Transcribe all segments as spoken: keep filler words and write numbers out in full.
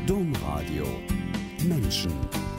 Domradio Menschen.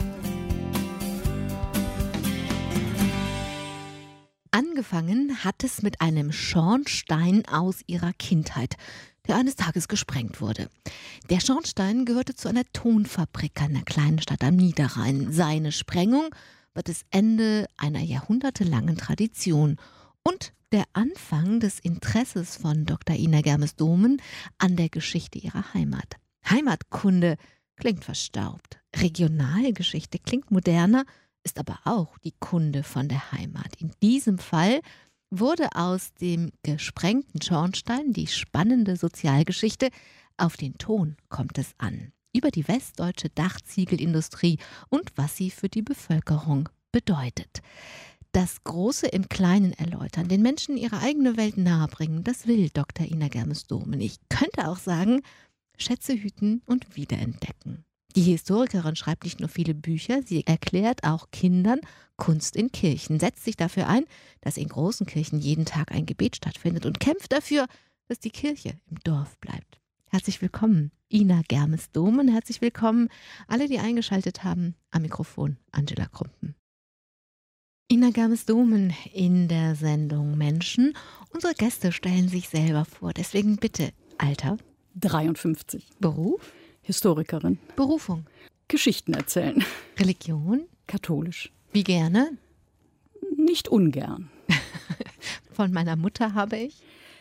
Angefangen hat es mit einem Schornstein aus ihrer Kindheit, der eines Tages gesprengt wurde. Der Schornstein gehörte zu einer Tonfabrik einer kleinen Stadt am Niederrhein. Seine Sprengung war das Ende einer jahrhundertelangen Tradition und der Anfang des Interesses von Doktor Ina Germes-Domen an der Geschichte ihrer Heimat. Heimatkunde klingt verstaubt, Regionalgeschichte klingt moderner, ist aber auch die Kunde von der Heimat. In diesem Fall wurde aus dem gesprengten Schornstein die spannende Sozialgeschichte Auf den Ton kommt es an. Über die westdeutsche Dachziegelindustrie und was sie für die Bevölkerung bedeutet. Das Große im Kleinen erläutern, den Menschen ihre eigene Welt nahebringen, das will Doktor Ina Germes-Domen. Ich könnte auch sagen, Schätze hüten und wiederentdecken. Die Historikerin schreibt nicht nur viele Bücher, sie erklärt auch Kindern Kunst in Kirchen, setzt sich dafür ein, dass in großen Kirchen jeden Tag ein Gebet stattfindet und kämpft dafür, dass die Kirche im Dorf bleibt. Herzlich willkommen, Ina Germes-Domen, herzlich willkommen alle, die eingeschaltet haben. Am Mikrofon Angela Krumpen. Ina Germes-Domen in der Sendung Menschen. Unsere Gäste stellen sich selber vor, deswegen bitte Alter. dreiundfünfzig. Beruf? Historikerin. Berufung? Geschichten erzählen. Religion? Katholisch. Wie gerne? Nicht ungern. Von meiner Mutter habe ich?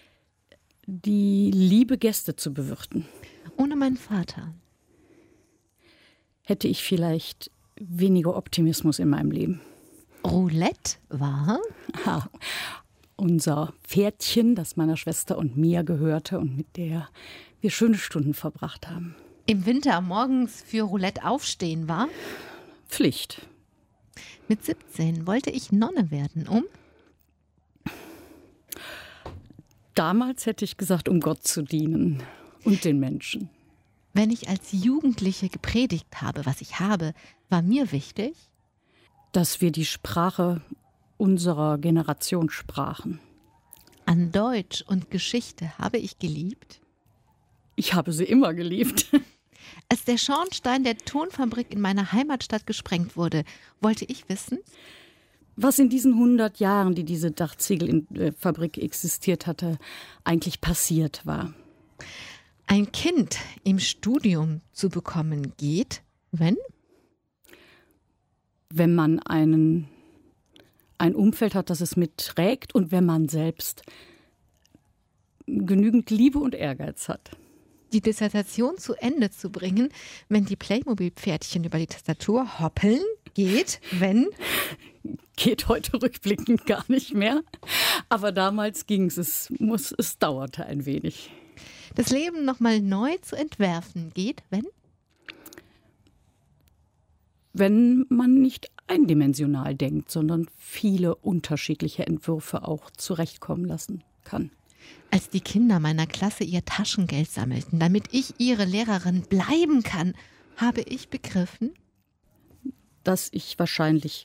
Die Liebe, Gäste zu bewirten. Ohne meinen Vater? Hätte ich vielleicht weniger Optimismus in meinem Leben. Roulette war? Ha, unser Pferdchen, das meiner Schwester und mir gehörte und mit der wir schöne Stunden verbracht haben. Im Winter morgens für Roulette aufstehen war? Pflicht. Mit siebzehn wollte ich Nonne werden, um? Damals hätte ich gesagt, um Gott zu dienen und den Menschen. Wenn ich als Jugendliche gepredigt habe, was ich habe, war mir wichtig, dass wir die Sprache unserer Generation sprachen. An Deutsch und Geschichte habe ich geliebt. Ich habe sie immer geliebt. Als der Schornstein der Tonfabrik in meiner Heimatstadt gesprengt wurde, wollte ich wissen, was in diesen hundert Jahren, die diese Dachziegelfabrik existiert hatte, eigentlich passiert war. Ein Kind im Studium zu bekommen geht, wenn? Wenn man einen, ein Umfeld hat, das es mitträgt und wenn man selbst genügend Liebe und Ehrgeiz hat. Die Dissertation zu Ende zu bringen, wenn die Playmobil-Pferdchen über die Tastatur hoppeln, geht, wenn? Geht heute rückblickend gar nicht mehr. Aber damals ging es, es, muss, es dauerte ein wenig. Das Leben nochmal neu zu entwerfen, geht, wenn? Wenn man nicht eindimensional denkt, sondern viele unterschiedliche Entwürfe auch zurechtkommen lassen kann. Als die Kinder meiner Klasse ihr Taschengeld sammelten, damit ich ihre Lehrerin bleiben kann, habe ich begriffen, dass ich wahrscheinlich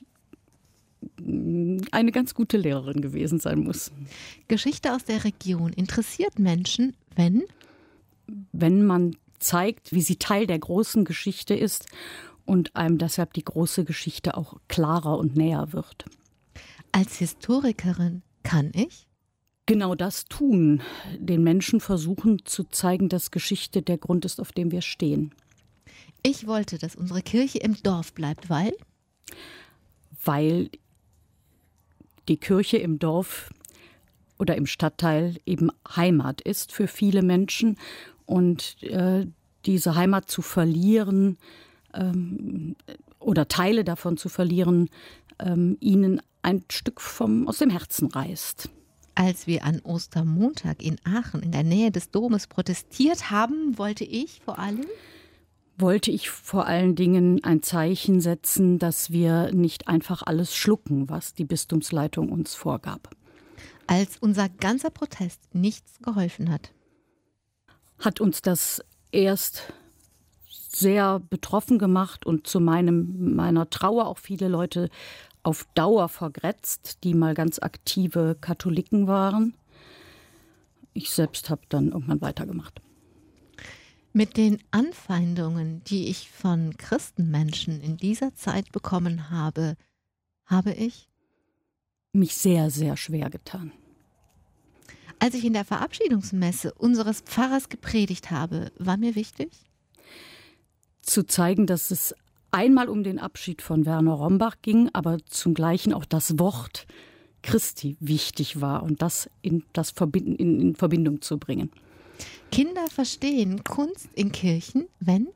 eine ganz gute Lehrerin gewesen sein muss. Geschichte aus der Region interessiert Menschen, wenn? Wenn man zeigt, wie sie Teil der großen Geschichte ist und einem deshalb die große Geschichte auch klarer und näher wird. Als Historikerin kann ich genau das tun, den Menschen versuchen zu zeigen, dass Geschichte der Grund ist, auf dem wir stehen. Ich wollte, dass unsere Kirche im Dorf bleibt, weil? Weil die Kirche im Dorf oder im Stadtteil eben Heimat ist für viele Menschen und äh, diese Heimat zu verlieren ähm, oder Teile davon zu verlieren, ähm, ihnen ein Stück vom, aus dem Herzen reißt. Als wir an Ostermontag in Aachen in der Nähe des Domes protestiert haben, wollte ich vor allem? Wollte ich vor allen Dingen ein Zeichen setzen, dass wir nicht einfach alles schlucken, was die Bistumsleitung uns vorgab. Als unser ganzer Protest nichts geholfen hat, hat uns das erst sehr betroffen gemacht und zu meinem, meiner Trauer auch viele Leute auf Dauer vergrätzt, die mal ganz aktive Katholiken waren. Ich selbst habe dann irgendwann weitergemacht. Mit den Anfeindungen, die ich von Christenmenschen in dieser Zeit bekommen habe, habe ich mich sehr, sehr schwer getan. Als ich in der Verabschiedungsmesse unseres Pfarrers gepredigt habe, war mir wichtig, zu zeigen, dass es einmal um den Abschied von Werner Rombach ging, aber zum Gleichen auch das Wort Christi wichtig war und das in, das Verbinden, in, in Verbindung zu bringen. Kinder verstehen Kunst in Kirchen, wenn?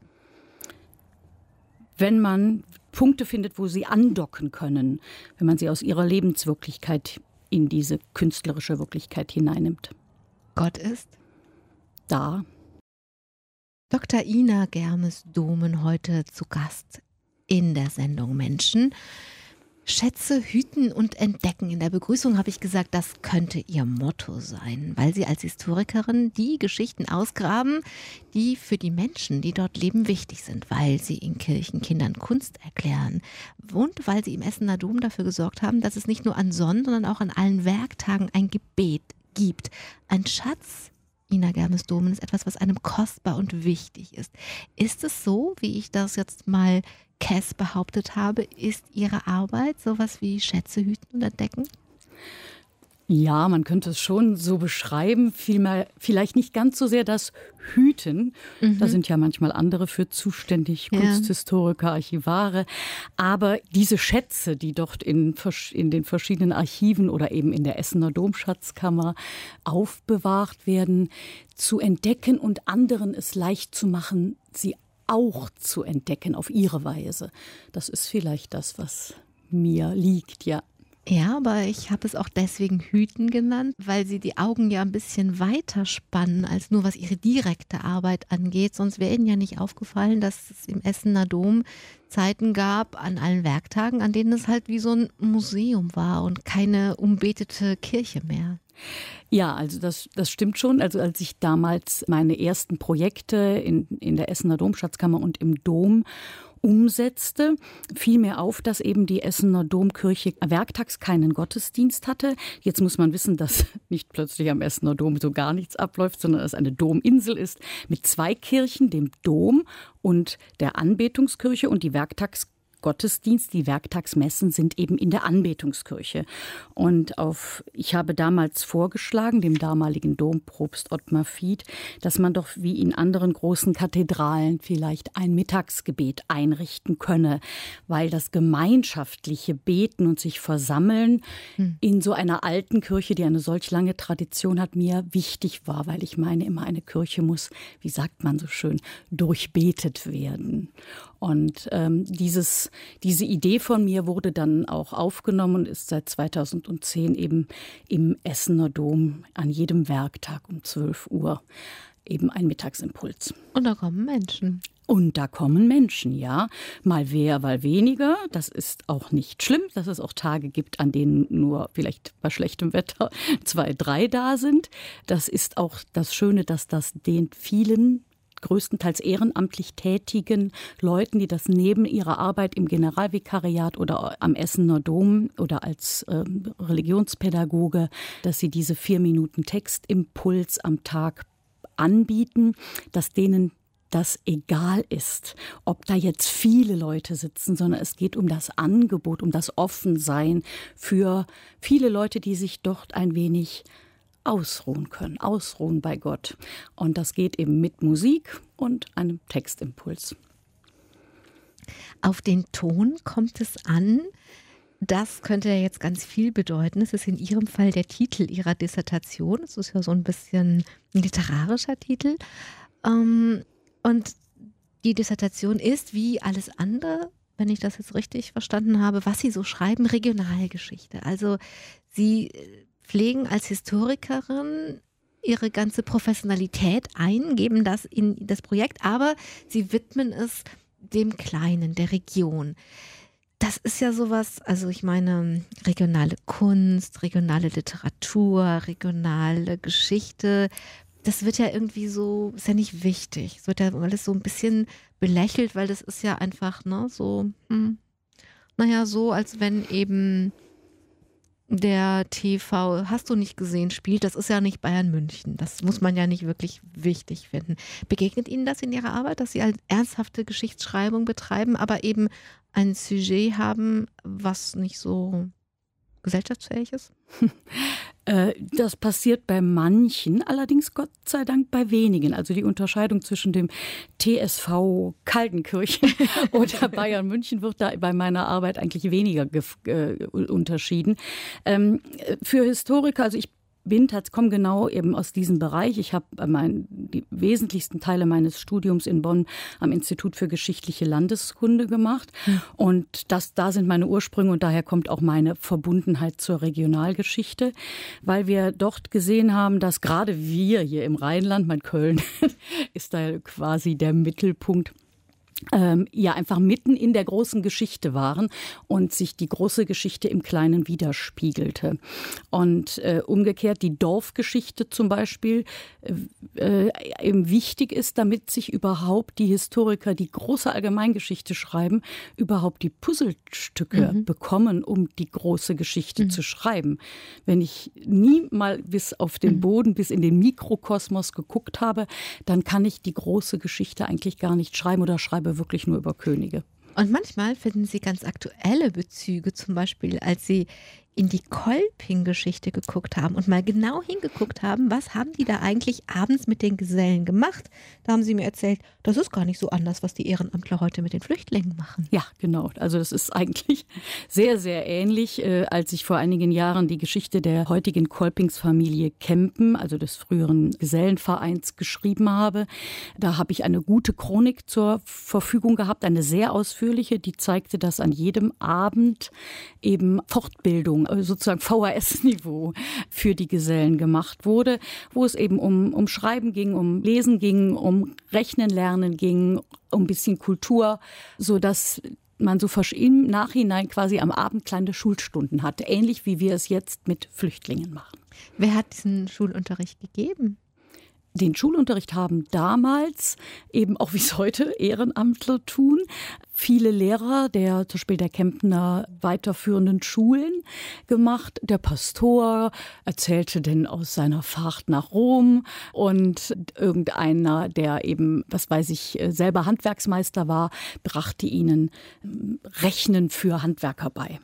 Wenn man Punkte findet, wo sie andocken können, wenn man sie aus ihrer Lebenswirklichkeit in diese künstlerische Wirklichkeit hineinnimmt. Gott ist da. Doktor Ina Germes-Domen heute zu Gast in der Sendung Menschen. Schätze hüten und entdecken. In der Begrüßung habe ich gesagt, das könnte ihr Motto sein, weil sie als Historikerin die Geschichten ausgraben, die für die Menschen, die dort leben, wichtig sind, weil sie in Kirchen Kindern Kunst erklären und weil sie im Essener Dom dafür gesorgt haben, dass es nicht nur an Sonnen, sondern auch an allen Werktagen ein Gebet gibt. Ein Schatz, Ina Germes-Domen, ist etwas, was einem kostbar und wichtig ist. Ist es so, wie ich das jetzt mal Cass behauptet habe, ist Ihre Arbeit sowas wie Schätze hüten und entdecken? Ja, man könnte es schon so beschreiben, vielmehr, vielleicht nicht ganz so sehr das Hüten, mhm. Da sind ja manchmal andere für zuständig, ja. Kunsthistoriker, Archivare, aber diese Schätze, die dort in, in den verschiedenen Archiven oder eben in der Essener Domschatzkammer aufbewahrt werden, zu entdecken und anderen es leicht zu machen, sie auch zu entdecken auf ihre Weise. Das ist vielleicht das, was mir liegt, ja. Ja, aber ich habe es auch deswegen Hüten genannt, weil sie die Augen ja ein bisschen weiter spannen, als nur was ihre direkte Arbeit angeht. Sonst wäre ihnen ja nicht aufgefallen, dass es im Essener Dom Zeiten gab an allen Werktagen, an denen es halt wie so ein Museum war und keine umbetete Kirche mehr. Ja, also das, das stimmt schon. Also als ich damals meine ersten Projekte in, in der Essener Domschatzkammer und im Dom umsetzte, fiel mir auf, dass eben die Essener Domkirche werktags keinen Gottesdienst hatte. Jetzt muss man wissen, dass nicht plötzlich am Essener Dom so gar nichts abläuft, sondern dass es eine Dominsel ist mit zwei Kirchen, dem Dom und der Anbetungskirche, und die Werktags Gottesdienst, die Werktagsmessen sind eben in der Anbetungskirche. Und auf, ich habe damals vorgeschlagen, dem damaligen Dompropst Ottmar Fied, dass man doch wie in anderen großen Kathedralen vielleicht ein Mittagsgebet einrichten könne, weil das gemeinschaftliche Beten und sich versammeln hm. in so einer alten Kirche, die eine solch lange Tradition hat, mir wichtig war, weil ich meine immer, eine Kirche muss, wie sagt man so schön, durchbetet werden. Und ähm, dieses, diese Idee von mir wurde dann auch aufgenommen und ist seit zweitausendzehn eben im Essener Dom an jedem Werktag um zwölf Uhr eben ein Mittagsimpuls. Und da kommen Menschen. Und da kommen Menschen, ja. Mal mehr, mal weniger. Das ist auch nicht schlimm, dass es auch Tage gibt, an denen nur vielleicht bei schlechtem Wetter zwei, drei da sind. Das ist auch das Schöne, dass das den vielen größtenteils ehrenamtlich tätigen Leuten, die das neben ihrer Arbeit im Generalvikariat oder am Essener Dom oder als äh, Religionspädagoge, dass sie diese vier Minuten Textimpuls am Tag anbieten, dass denen das egal ist, ob da jetzt viele Leute sitzen, sondern es geht um das Angebot, um das Offensein für viele Leute, die sich dort ein wenig ausruhen können, ausruhen bei Gott. Und das geht eben mit Musik und einem Textimpuls. Auf den Ton kommt es an. Das könnte ja jetzt ganz viel bedeuten. Es ist in Ihrem Fall der Titel Ihrer Dissertation. Es ist ja so ein bisschen ein literarischer Titel. Und die Dissertation ist, wie alles andere, wenn ich das jetzt richtig verstanden habe, was Sie so schreiben, Regionalgeschichte. Also Sie pflegen als Historikerin ihre ganze Professionalität ein, geben das in das Projekt, aber sie widmen es dem Kleinen, der Region. Das ist ja sowas, also ich meine, regionale Kunst, regionale Literatur, regionale Geschichte, das wird ja irgendwie so, ist ja nicht wichtig. Es wird ja alles so ein bisschen belächelt, weil das ist ja einfach, ne, so, hm, naja, so, als wenn eben der T V, hast du nicht gesehen, spielt, das ist ja nicht Bayern München. Das muss man ja nicht wirklich wichtig finden. Begegnet Ihnen das in Ihrer Arbeit, dass Sie halt ernsthafte Geschichtsschreibung betreiben, aber eben ein Sujet haben, was nicht so gesellschaftsfähig ist? Das passiert bei manchen, allerdings Gott sei Dank bei wenigen. Also die Unterscheidung zwischen dem T S V Kaltenkirchen oder Bayern München wird da bei meiner Arbeit eigentlich weniger äh, unterschieden. Ähm, für Historiker, also ich bin komme genau eben aus diesem Bereich. Ich habe mein, die wesentlichsten Teile meines Studiums in Bonn am Institut für geschichtliche Landeskunde gemacht. Mhm. Und das, da sind meine Ursprünge und daher kommt auch meine Verbundenheit zur Regionalgeschichte, weil wir dort gesehen haben, dass gerade wir hier im Rheinland, mein Köln ist da quasi der Mittelpunkt, Ähm, ja einfach mitten in der großen Geschichte waren und sich die große Geschichte im Kleinen widerspiegelte. Und äh, umgekehrt die Dorfgeschichte zum Beispiel äh, eben wichtig ist, damit sich überhaupt die Historiker, die große Allgemeingeschichte schreiben, überhaupt die Puzzlestücke mhm. bekommen, um die große Geschichte mhm. zu schreiben. Wenn ich nie mal bis auf den Boden, bis in den Mikrokosmos geguckt habe, dann kann ich die große Geschichte eigentlich gar nicht schreiben oder schreibe wirklich nur über Könige. Und manchmal finden Sie ganz aktuelle Bezüge, zum Beispiel als Sie in die Kolping-Geschichte geguckt haben und mal genau hingeguckt haben, was haben die da eigentlich abends mit den Gesellen gemacht. Da haben Sie mir erzählt, das ist gar nicht so anders, was die Ehrenamtler heute mit den Flüchtlingen machen. Ja, genau. Also das ist eigentlich sehr, sehr ähnlich, äh, als ich vor einigen Jahren die Geschichte der heutigen Kolpingsfamilie Kempen, also des früheren Gesellenvereins, geschrieben habe. Da habe ich eine gute Chronik zur Verfügung gehabt, eine sehr ausführliche, die zeigte, dass an jedem Abend eben Fortbildung, sozusagen V H S-Niveau für die Gesellen gemacht wurde, wo es eben um, um Schreiben ging, um Lesen ging, um Rechnen lernen ging, um ein bisschen Kultur, sodass man so im Nachhinein quasi am Abend kleine Schulstunden hatte, ähnlich wie wir es jetzt mit Flüchtlingen machen. Wer hat diesen Schulunterricht gegeben? Den Schulunterricht haben damals, eben auch wie es heute Ehrenamtler tun, viele Lehrer der zum Beispiel der Kemptener weiterführenden Schulen gemacht. Der Pastor erzählte denn aus seiner Fahrt nach Rom und irgendeiner, der eben, was weiß ich, selber Handwerksmeister war, brachte ihnen Rechnen für Handwerker bei.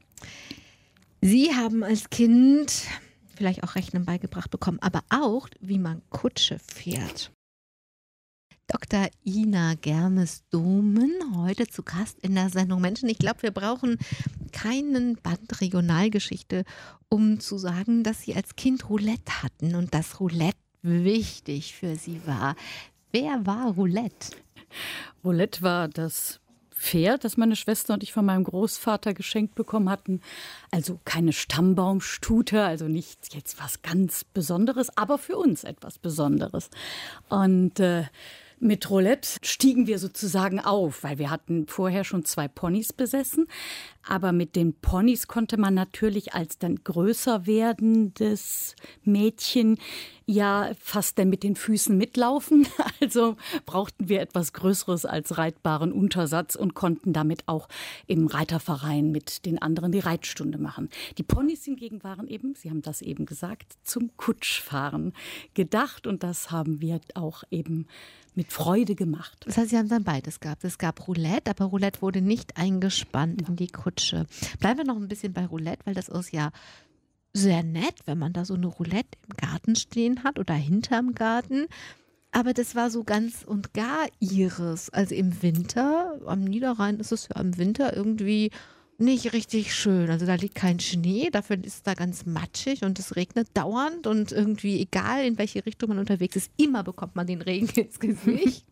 Sie haben als Kind vielleicht auch Rechnen beigebracht bekommen, aber auch, wie man Kutsche fährt. Doktor Ina Germes-Domen, heute zu Gast in der Sendung Menschen. Ich glaube, wir brauchen keinen Band Regionalgeschichte, um zu sagen, dass Sie als Kind Roulette hatten und dass Roulette wichtig für Sie war. Wer war Roulette? Roulette war das Pferd, das meine Schwester und ich von meinem Großvater geschenkt bekommen hatten. Also keine Stammbaumstute, also nicht jetzt was ganz Besonderes, aber für uns etwas Besonderes. Und äh, mit Roulette stiegen wir sozusagen auf, weil wir hatten vorher schon zwei Ponys besessen. Aber mit den Ponys konnte man natürlich als dann größer werdendes Mädchen ja fast dann mit den Füßen mitlaufen. Also brauchten wir etwas Größeres als reitbaren Untersatz und konnten damit auch im Reiterverein mit den anderen die Reitstunde machen. Die Ponys hingegen waren eben, Sie haben das eben gesagt, zum Kutschfahren gedacht. Und das haben wir auch eben mit Freude gemacht. Das heißt, Sie haben dann beides gehabt. Es gab Roulette, aber Roulette wurde nicht eingespannt in die Kutsche. Bleiben wir noch ein bisschen bei Roulette, weil das ist ja sehr nett, wenn man da so eine Roulette im Garten stehen hat oder hinterm Garten. Aber das war so ganz und gar ihres. Also im Winter, am Niederrhein ist es ja im Winter irgendwie nicht richtig schön. Also da liegt kein Schnee, dafür ist es da ganz matschig und es regnet dauernd und irgendwie egal, in welche Richtung man unterwegs ist, immer bekommt man den Regen ins Gesicht.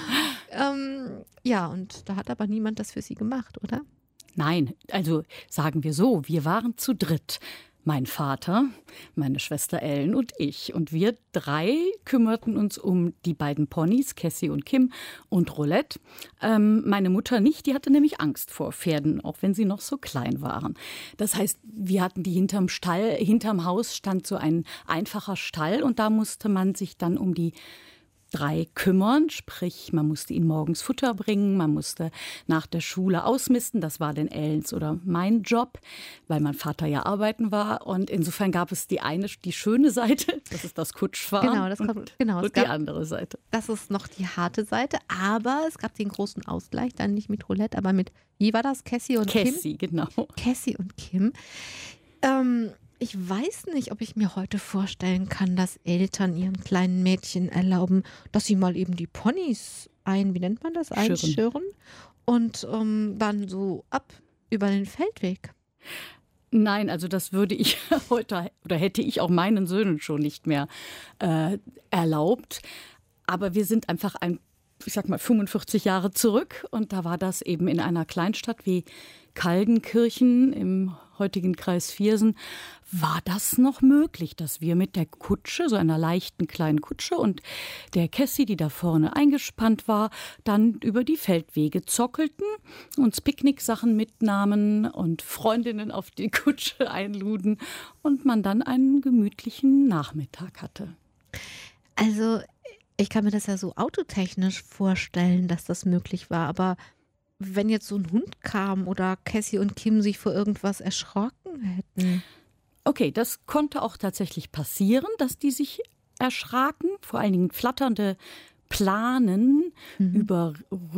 ähm, ja, und da hat aber niemand das für Sie gemacht, oder? Nein, also sagen wir so, wir waren zu dritt. Mein Vater, meine Schwester Ellen und ich. Und wir drei kümmerten uns um die beiden Ponys, Cassie und Kim, und Roulette. Ähm, meine Mutter nicht, die hatte nämlich Angst vor Pferden, auch wenn sie noch so klein waren. Das heißt, wir hatten die hinterm Stall, hinterm Haus stand so ein einfacher Stall und da musste man sich dann um die drei kümmern, sprich man musste ihnen morgens Futter bringen, man musste nach der Schule ausmisten, das war denn Ellens oder mein Job, weil mein Vater ja arbeiten war und insofern gab es die eine, die schöne Seite, das ist das Kutschfahren Genau, das kommt, und, genau, und gab, die andere Seite. Das ist noch die harte Seite, aber es gab den großen Ausgleich, dann nicht mit Roulette, aber mit, wie war das, Cassie und Kim? Cassie, genau. Cassie und Kim. Ähm, Ich weiß nicht, ob ich mir heute vorstellen kann, dass Eltern ihren kleinen Mädchen erlauben, dass sie mal eben die Ponys ein, wie nennt man das, Schirren. einschirren und ähm, dann so ab über den Feldweg. Nein, also das würde ich heute oder hätte ich auch meinen Söhnen schon nicht mehr äh, erlaubt. Aber wir sind einfach ein, ich sag mal, fünfundvierzig Jahre zurück und da war das eben in einer Kleinstadt wie Kaldenkirchen im heutigen Kreis Viersen, war das noch möglich, dass wir mit der Kutsche, so einer leichten kleinen Kutsche und der Cassie, die da vorne eingespannt war, dann über die Feldwege zockelten, uns Picknicksachen mitnahmen und Freundinnen auf die Kutsche einluden und man dann einen gemütlichen Nachmittag hatte. Also ich kann mir das ja so autotechnisch vorstellen, dass das möglich war, aber wenn jetzt so ein Hund kam oder Cassie und Kim sich vor irgendwas erschrocken hätten. Okay, das konnte auch tatsächlich passieren, dass die sich erschraken. Vor allen Dingen flatternde Planen mhm. über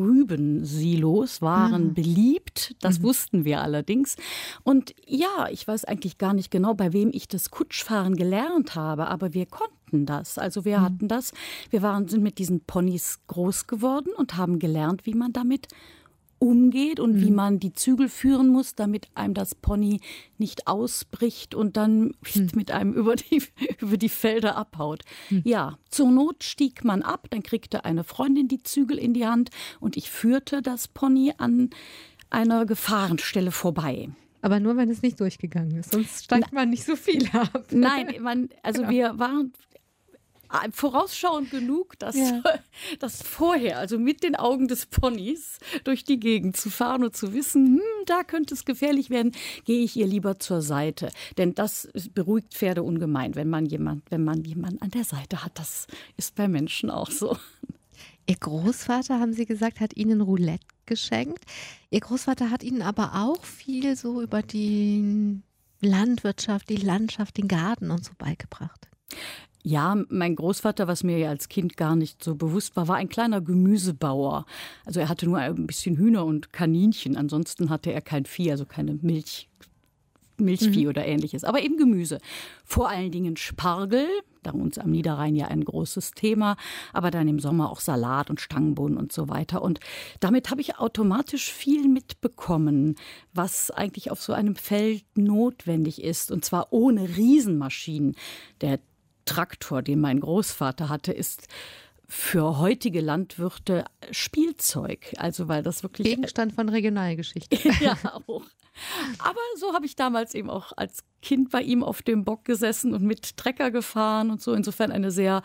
Rübensilos waren mhm. beliebt. Das mhm. wussten wir allerdings. Und ja, ich weiß eigentlich gar nicht genau, bei wem ich das Kutschfahren gelernt habe, aber wir konnten das. Also wir mhm. hatten das. Wir waren, sind mit diesen Ponys groß geworden und haben gelernt, wie man damit umgeht und mhm. wie man die Zügel führen muss, damit einem das Pony nicht ausbricht und dann mhm. mit einem über die, über die Felder abhaut. Mhm. Ja, zur Not stieg man ab, dann kriegte eine Freundin die Zügel in die Hand und ich führte das Pony an einer Gefahrenstelle vorbei. Aber nur, wenn es nicht durchgegangen ist, sonst steigt Na, man nicht so viel ab. Nein, man, also genau. wir waren vorausschauend genug, dass ja. das vorher, also mit den Augen des Ponys durch die Gegend zu fahren und zu wissen, hm, da könnte es gefährlich werden, gehe ich ihr lieber zur Seite. Denn das beruhigt Pferde ungemein, wenn man jemand, wenn man jemanden an der Seite hat. Das ist bei Menschen auch so. Ihr Großvater, haben Sie gesagt, hat Ihnen Roulette geschenkt. Ihr Großvater hat Ihnen aber auch viel so über die Landwirtschaft, die Landschaft, den Garten und so beigebracht. Ja, mein Großvater, was mir ja als Kind gar nicht so bewusst war, war ein kleiner Gemüsebauer. Also er hatte nur ein bisschen Hühner und Kaninchen. Ansonsten hatte er kein Vieh, also keine Milch, Milchvieh mhm. oder ähnliches. Aber eben Gemüse. Vor allen Dingen Spargel, da uns am Niederrhein ja ein großes Thema. Aber dann im Sommer auch Salat und Stangenbohnen und so weiter. Und damit habe ich automatisch viel mitbekommen, was eigentlich auf so einem Feld notwendig ist. Und zwar ohne Riesenmaschinen. Der Traktor, den mein Großvater hatte, ist für heutige Landwirte Spielzeug. Also weil das wirklich Gegenstand von Regionalgeschichte. Ja, auch. Aber so habe ich damals eben auch als Kind bei ihm auf dem Bock gesessen und mit Trecker gefahren und so. Insofern eine sehr,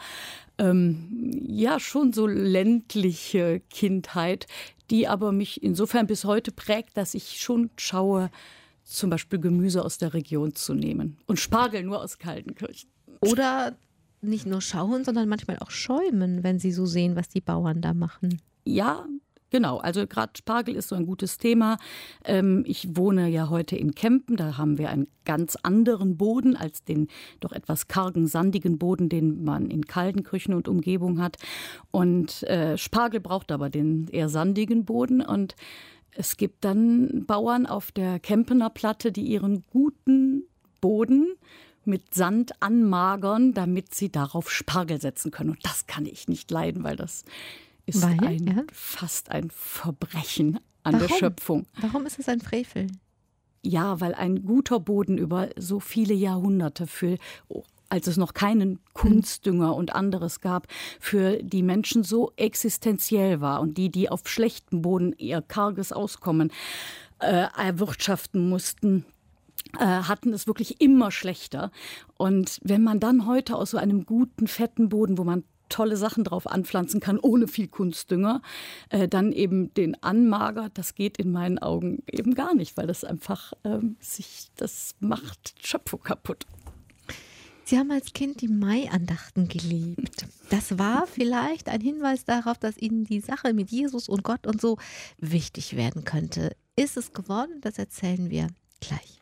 ähm, ja, schon so ländliche Kindheit, die aber mich insofern bis heute prägt, dass ich schon schaue, zum Beispiel Gemüse aus der Region zu nehmen und Spargel nur aus Kaltenkirchen. Oder nicht nur schauen, sondern manchmal auch schäumen, wenn Sie so sehen, was die Bauern da machen. Ja, genau. Also gerade Spargel ist so ein gutes Thema. Ähm, ich wohne ja heute in Kempen. Da haben wir einen ganz anderen Boden als den doch etwas kargen, sandigen Boden, den man in Kaltenkirchen und Umgebung hat. Und äh, Spargel braucht aber den eher sandigen Boden. Und es gibt dann Bauern auf der Kempener Platte, die ihren guten Boden mit Sand anmagern, damit sie darauf Spargel setzen können. Und das kann ich nicht leiden, weil das ist weil, ein, ja? fast ein Verbrechen an Warum? der Schöpfung. Warum ist es ein Frevel? Ja, weil ein guter Boden über so viele Jahrhunderte, für, als es noch keinen Kunstdünger und anderes gab, für die Menschen so existenziell war. Und die, die auf schlechtem Boden ihr karges Auskommen äh, erwirtschaften mussten, hatten es wirklich immer schlechter. Und wenn man dann heute aus so einem guten, fetten Boden, wo man tolle Sachen drauf anpflanzen kann, ohne viel Kunstdünger, äh, dann eben den anmagert, das geht in meinen Augen eben gar nicht, weil das einfach ähm, sich, das macht Schöpfung kaputt. Sie haben als Kind die Maiandachten geliebt. Das war vielleicht ein Hinweis darauf, dass Ihnen die Sache mit Jesus und Gott und so wichtig werden könnte. Ist es geworden? Das erzählen wir gleich.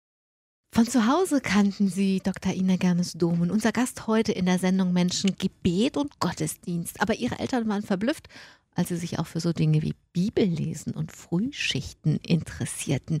Von zu Hause kannten Sie Doktor Ina Germes-Domen, unser Gast heute in der Sendung Menschen, Gebet und Gottesdienst. Aber Ihre Eltern waren verblüfft, als sie sich auch für so Dinge wie Bibellesen und Frühschichten interessierten.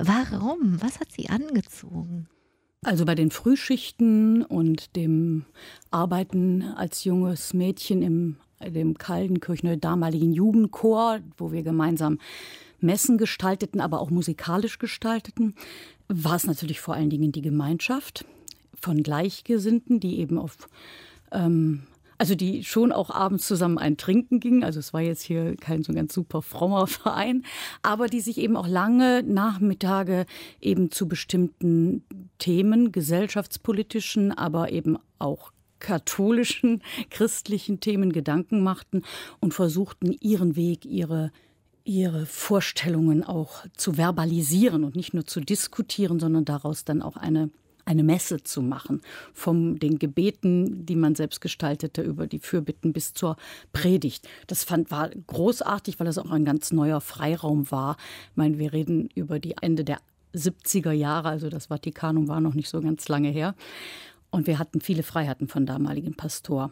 Warum? Was hat Sie angezogen? Also bei den Frühschichten und dem Arbeiten als junges Mädchen im dem Kaldenkirchener damaligen Jugendchor, wo wir gemeinsam Messen gestalteten, aber auch musikalisch gestalteten, war es natürlich vor allen Dingen die Gemeinschaft von Gleichgesinnten, die eben auf, ähm, also die schon auch abends zusammen ein Trinken gingen. Also es war jetzt hier kein so ganz super frommer Verein, aber die sich eben auch lange Nachmittage eben zu bestimmten Themen, gesellschaftspolitischen, aber eben auch katholischen, christlichen Themen Gedanken machten und versuchten, ihren Weg, ihre ihre Vorstellungen auch zu verbalisieren und nicht nur zu diskutieren, sondern daraus dann auch eine, eine Messe zu machen. Von den Gebeten, die man selbst gestaltete, über die Fürbitten bis zur Predigt. Das fand, war großartig, weil das auch ein ganz neuer Freiraum war. Ich meine, wir reden über die Ende der siebziger Jahre, also das Vatikanum war noch nicht so ganz lange her. Und wir hatten viele Freiheiten von damaligen Pastor.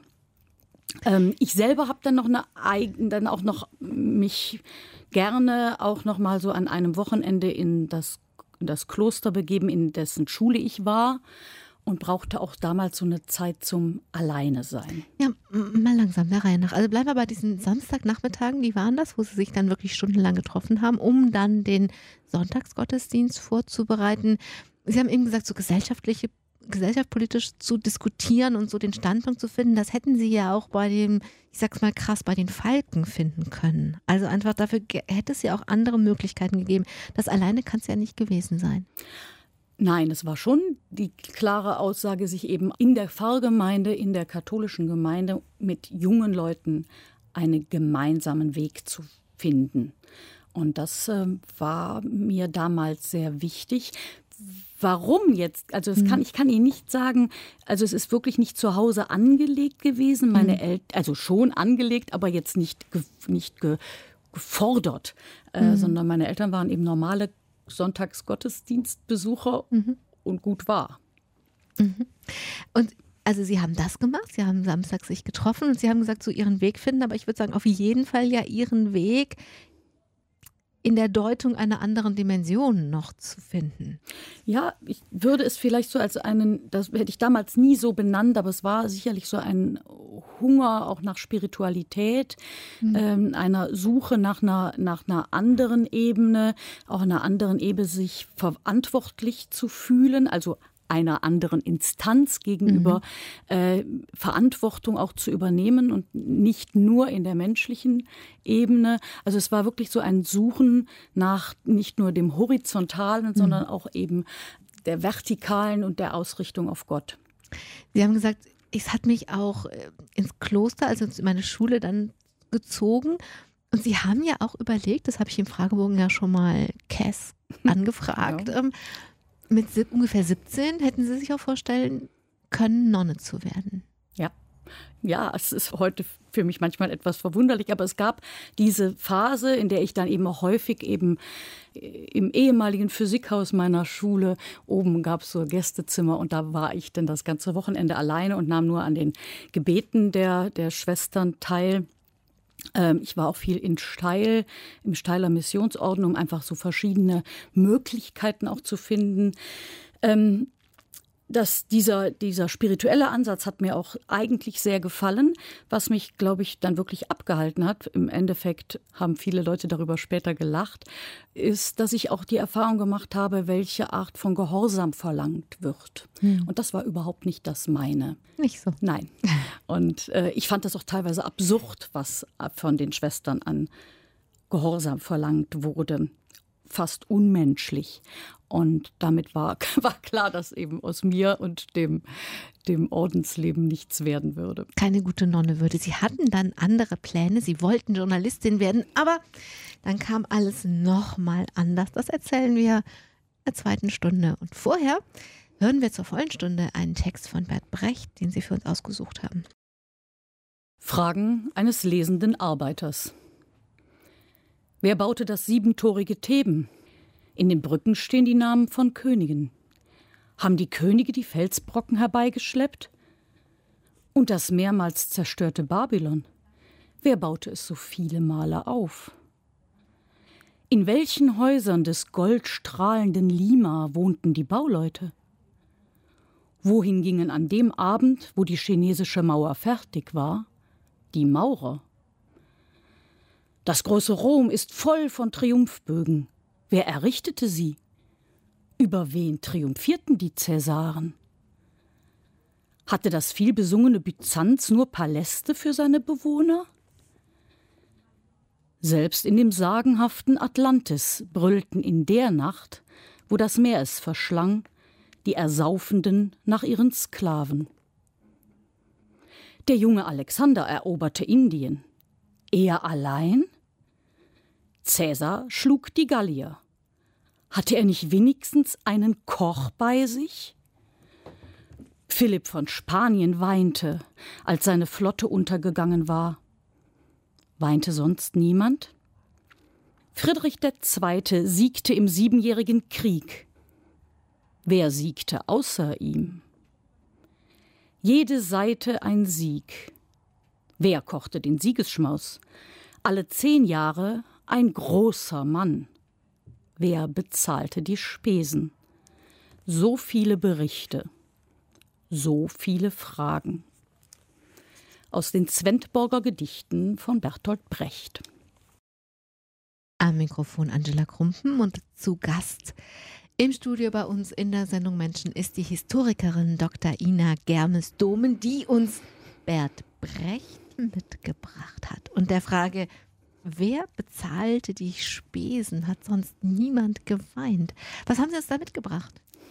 Ähm, ich selber habe dann noch eine eigen, dann auch noch mich gerne auch noch mal so an einem Wochenende in das, in das Kloster begeben, in dessen Schule ich war, und brauchte auch damals so eine Zeit zum Alleine sein. Ja, mal langsam der Reihe nach. Also bleiben wir bei diesen Samstagnachmittagen, die waren das, wo Sie sich dann wirklich stundenlang getroffen haben, um dann den Sonntagsgottesdienst vorzubereiten. Sie haben eben gesagt, so gesellschaftliche gesellschaftspolitisch zu diskutieren und so den Standpunkt zu finden, das hätten Sie ja auch bei dem, ich sag's mal krass, bei den Falken finden können. Also einfach dafür hätte es ja auch andere Möglichkeiten gegeben. Das alleine kann es ja nicht gewesen sein. Nein, es war schon die klare Aussage, sich eben in der Pfarrgemeinde, in der katholischen Gemeinde mit jungen Leuten einen gemeinsamen Weg zu finden. Und das äh, war mir damals sehr wichtig. Warum jetzt? Also das kann, ich kann Ihnen nicht sagen, also es ist wirklich nicht zu Hause angelegt gewesen, meine mhm. Eltern, also schon angelegt, aber jetzt nicht, ge, nicht ge, gefordert, mhm. äh, sondern meine Eltern waren eben normale Sonntagsgottesdienstbesucher mhm. und gut war. Mhm. Und also Sie haben das gemacht, Sie haben Samstag sich getroffen und Sie haben gesagt, so Ihren Weg finden, aber ich würde sagen, auf jeden Fall ja Ihren Weg in der Deutung einer anderen Dimension noch zu finden. Ja, ich würde es vielleicht so als einen, das hätte ich damals nie so benannt, aber es war sicherlich so ein Hunger auch nach Spiritualität, mhm. ähm, einer Suche nach einer, nach einer anderen Ebene, auch einer anderen Ebene sich verantwortlich zu fühlen, also einer anderen Instanz gegenüber mhm. äh, Verantwortung auch zu übernehmen und nicht nur in der menschlichen Ebene. Also es war wirklich so ein Suchen nach nicht nur dem Horizontalen, mhm. sondern auch eben der Vertikalen und der Ausrichtung auf Gott. Sie haben gesagt, es hat mich auch ins Kloster, also in meine Schule dann gezogen. Und Sie haben ja auch überlegt, das habe ich im Fragebogen ja schon mal Cass angefragt, ja. ähm, mit ungefähr siebzehn hätten Sie sich auch vorstellen können, Nonne zu werden. Ja. Ja, es ist heute für mich manchmal etwas verwunderlich, aber es gab diese Phase, in der ich dann eben auch häufig eben im ehemaligen Physikhaus meiner Schule, oben gab es so Gästezimmer und da war ich dann das ganze Wochenende alleine und nahm nur an den Gebeten der, der Schwestern teil. Ich war auch viel in Steil, im Steiler Missionsorden, um einfach so verschiedene Möglichkeiten auch zu finden. Ähm, dass dieser, dieser spirituelle Ansatz hat mir auch eigentlich sehr gefallen, was mich, glaube ich, dann wirklich abgehalten hat. Im Endeffekt haben viele Leute darüber später gelacht, ist, dass ich auch die Erfahrung gemacht habe, welche Art von Gehorsam verlangt wird. Hm. Und das war überhaupt nicht das meine. Nicht so. Nein. Und äh, ich fand das auch teilweise absurd, was von den Schwestern an Gehorsam verlangt wurde. Fast unmenschlich. Und damit war, war klar, dass eben aus mir und dem, dem Ordensleben nichts werden würde. Keine gute Nonne würde. Sie hatten dann andere Pläne. Sie wollten Journalistin werden, aber dann kam alles noch mal anders. Das erzählen wir in der zweiten Stunde. Und vorher hören wir zur vollen Stunde einen Text von Bert Brecht, den Sie für uns ausgesucht haben. Fragen eines lesenden Arbeiters. Wer baute das siebentorige Theben? In den Brücken stehen die Namen von Königen. Haben die Könige die Felsbrocken herbeigeschleppt? Und das mehrmals zerstörte Babylon? Wer baute es so viele Male auf? In welchen Häusern des goldstrahlenden Lima wohnten die Bauleute? Wohin gingen an dem Abend, wo die chinesische Mauer fertig war, die Maurer? Das große Rom ist voll von Triumphbögen. Wer errichtete sie? Über wen triumphierten die Cäsaren? Hatte das vielbesungene Byzanz nur Paläste für seine Bewohner? Selbst in dem sagenhaften Atlantis brüllten in der Nacht, wo das Meer es verschlang, die Ersaufenden nach ihren Sklaven. Der junge Alexander eroberte Indien. Er allein? Cäsar schlug die Gallier. Hatte er nicht wenigstens einen Koch bei sich? Philipp von Spanien weinte, als seine Flotte untergegangen war. Weinte sonst niemand? Friedrich der Zweite siegte im Siebenjährigen Krieg. Wer siegte außer ihm? Jede Seite ein Sieg. Wer kochte den Siegesschmaus? Alle zehn Jahre ein großer Mann. Wer bezahlte die Spesen? So viele Berichte, so viele Fragen. Aus den Zwentborger Gedichten von Bertolt Brecht. Am Mikrofon Angela Krumpen und zu Gast im Studio bei uns in der Sendung Menschen ist die Historikerin Doktor Ina Germes-Domen, die uns Bert Brecht mitgebracht hat. Und der Frage, wer bezahlte die Spesen, hat sonst niemand geweint. Was haben Sie uns da mitgebracht?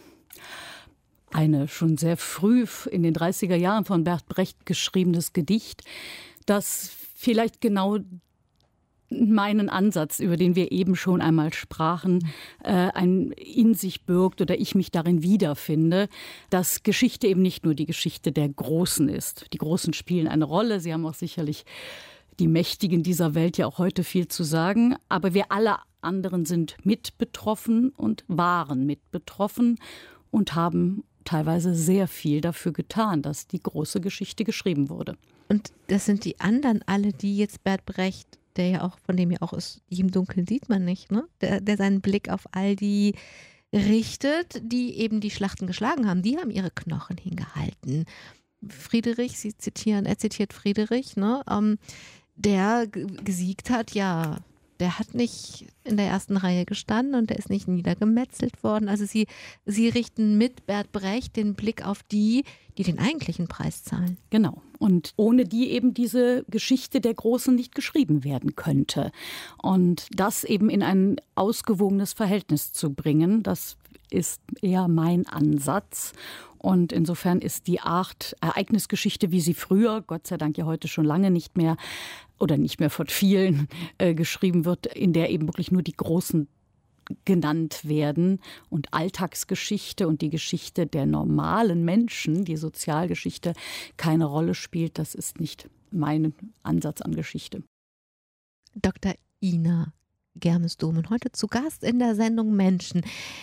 Eine schon sehr früh in den dreißiger Jahren von Bert Brecht geschriebenes Gedicht, das vielleicht genau meinen Ansatz, über den wir eben schon einmal sprachen, äh, ein in sich birgt oder ich mich darin wiederfinde, dass Geschichte eben nicht nur die Geschichte der Großen ist. Die Großen spielen eine Rolle, sie haben auch sicherlich die Mächtigen dieser Welt ja auch heute viel zu sagen, aber wir alle anderen sind mit betroffen und waren mit betroffen und haben teilweise sehr viel dafür getan, dass die große Geschichte geschrieben wurde. Und das sind die anderen alle, die jetzt Bert Brecht, der ja auch, von dem ja auch ist, die im Dunkeln sieht man nicht, ne? Der, der seinen Blick auf all die richtet, die eben die Schlachten geschlagen haben, die haben ihre Knochen hingehalten. Friedrich, Sie zitieren, er zitiert Friedrich, ne? Ähm, der g- gesiegt hat, ja, der hat nicht in der ersten Reihe gestanden und der ist nicht niedergemetzelt worden. Also sie, sie richten mit Bert Brecht den Blick auf die, die den eigentlichen Preis zahlen. Genau. Und ohne die eben diese Geschichte der Großen nicht geschrieben werden könnte. Und das eben in ein ausgewogenes Verhältnis zu bringen, das ist eher mein Ansatz. Und insofern ist die Art Ereignisgeschichte, wie sie früher, Gott sei Dank ja heute schon lange nicht mehr oder nicht mehr von vielen äh, geschrieben wird, in der eben wirklich nur die Großen genannt werden und Alltagsgeschichte und die Geschichte der normalen Menschen, die Sozialgeschichte, keine Rolle spielt. Das ist nicht mein Ansatz an Geschichte. Doktor Ina Germes-Domen, heute zu Gast in der Sendung Menschen.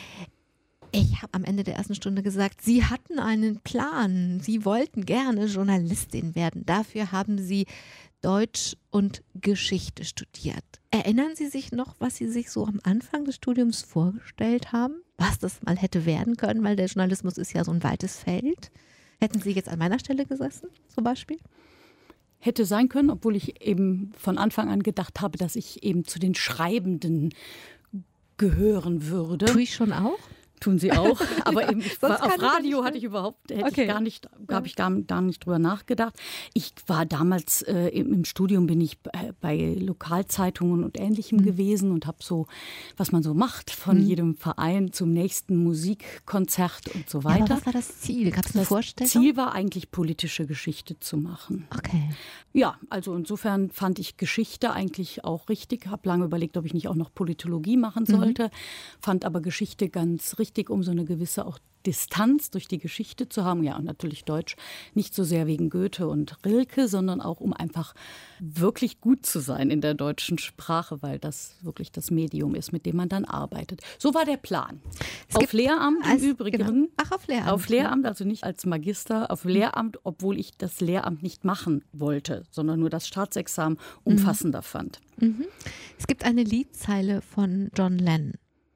Ich habe am Ende der ersten Stunde gesagt, Sie hatten einen Plan. Sie wollten gerne Journalistin werden. Dafür haben Sie Deutsch und Geschichte studiert. Erinnern Sie sich noch, was Sie sich so am Anfang des Studiums vorgestellt haben? Was das mal hätte werden können, weil der Journalismus ist ja so ein weites Feld. Hätten Sie jetzt an meiner Stelle gesessen, zum Beispiel? Hätte sein können, obwohl ich eben von Anfang an gedacht habe, dass ich eben zu den Schreibenden gehören würde. Tue ich schon auch? Tun sie auch, aber eben ich war, auf Radio nicht, hatte ich überhaupt, hätte okay. ich gar nicht, habe ich gar, gar nicht drüber nachgedacht. Ich war damals äh, im, im Studium, bin ich bei, bei Lokalzeitungen und Ähnlichem mhm. gewesen und habe so, was man so macht, von mhm. jedem Verein zum nächsten Musikkonzert und so weiter. Ja, aber was war das Ziel? Gab es eine das Vorstellung? Das Ziel war eigentlich, politische Geschichte zu machen. Okay. Ja, also insofern fand ich Geschichte eigentlich auch richtig. Habe lange überlegt, ob ich nicht auch noch Politologie machen sollte. Mhm. Fand aber Geschichte ganz richtig, um so eine gewisse auch Distanz durch die Geschichte zu haben, ja, und natürlich Deutsch, nicht so sehr wegen Goethe und Rilke, sondern auch um einfach wirklich gut zu sein in der deutschen Sprache, weil das wirklich das Medium ist, mit dem man dann arbeitet. So war der Plan. Es auf Lehramt als, im Übrigen. Genau. Ach, auf Lehramt. Auf Lehramt, also nicht als Magister, auf Lehramt, obwohl ich das Lehramt nicht machen wollte, sondern nur das Staatsexamen umfassender mhm. fand. Mhm. Es gibt eine Liedzeile von John Lennon.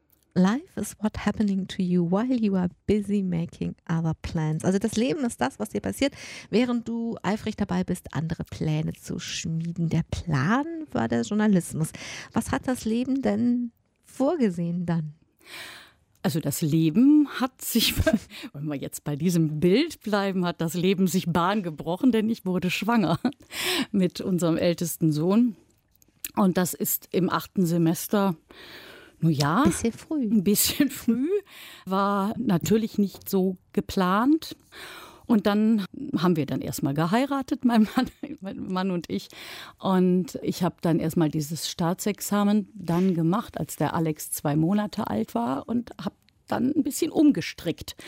Life is what happening to you while you are busy making other plans. Also das Leben ist das, was dir passiert, während du eifrig dabei bist, andere Pläne zu schmieden. Der Plan war der Journalismus. Was hat das Leben denn vorgesehen dann? Also das Leben hat sich, wenn wir jetzt bei diesem Bild bleiben, hat das Leben sich Bahn gebrochen, denn ich wurde schwanger mit unserem ältesten Sohn. Und das ist im achten Semester. Nun ja, ein bisschen früh. Ein bisschen früh, war natürlich nicht so geplant. Und dann haben wir dann erstmal geheiratet, mein Mann, mein Mann und ich. Und ich habe dann erstmal dieses Staatsexamen dann gemacht, als der Alex zwei Monate alt war und habe dann ein bisschen umgestrickt.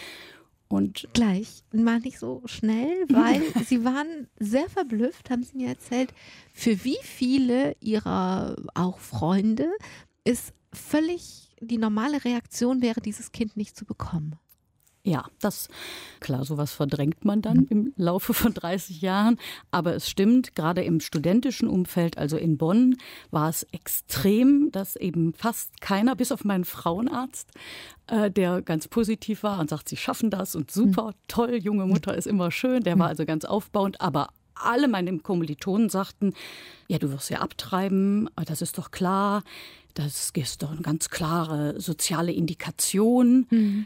Und gleich, mal nicht so schnell, weil Sie waren sehr verblüfft, haben Sie mir erzählt, für wie viele Ihrer auch Freunde ist völlig die normale Reaktion wäre, dieses Kind nicht zu bekommen. Ja, das, klar, sowas verdrängt man dann im Laufe von dreißig Jahren. Aber es stimmt, gerade im studentischen Umfeld, also in Bonn, war es extrem, dass eben fast keiner, bis auf meinen Frauenarzt, äh, der ganz positiv war und sagt, Sie schaffen das und super, toll, junge Mutter ist immer schön. Der war also ganz aufbauend, aber alle meine Kommilitonen sagten, ja, du wirst ja abtreiben, das ist doch klar, das ist doch eine ganz klare soziale Indikation. Mhm.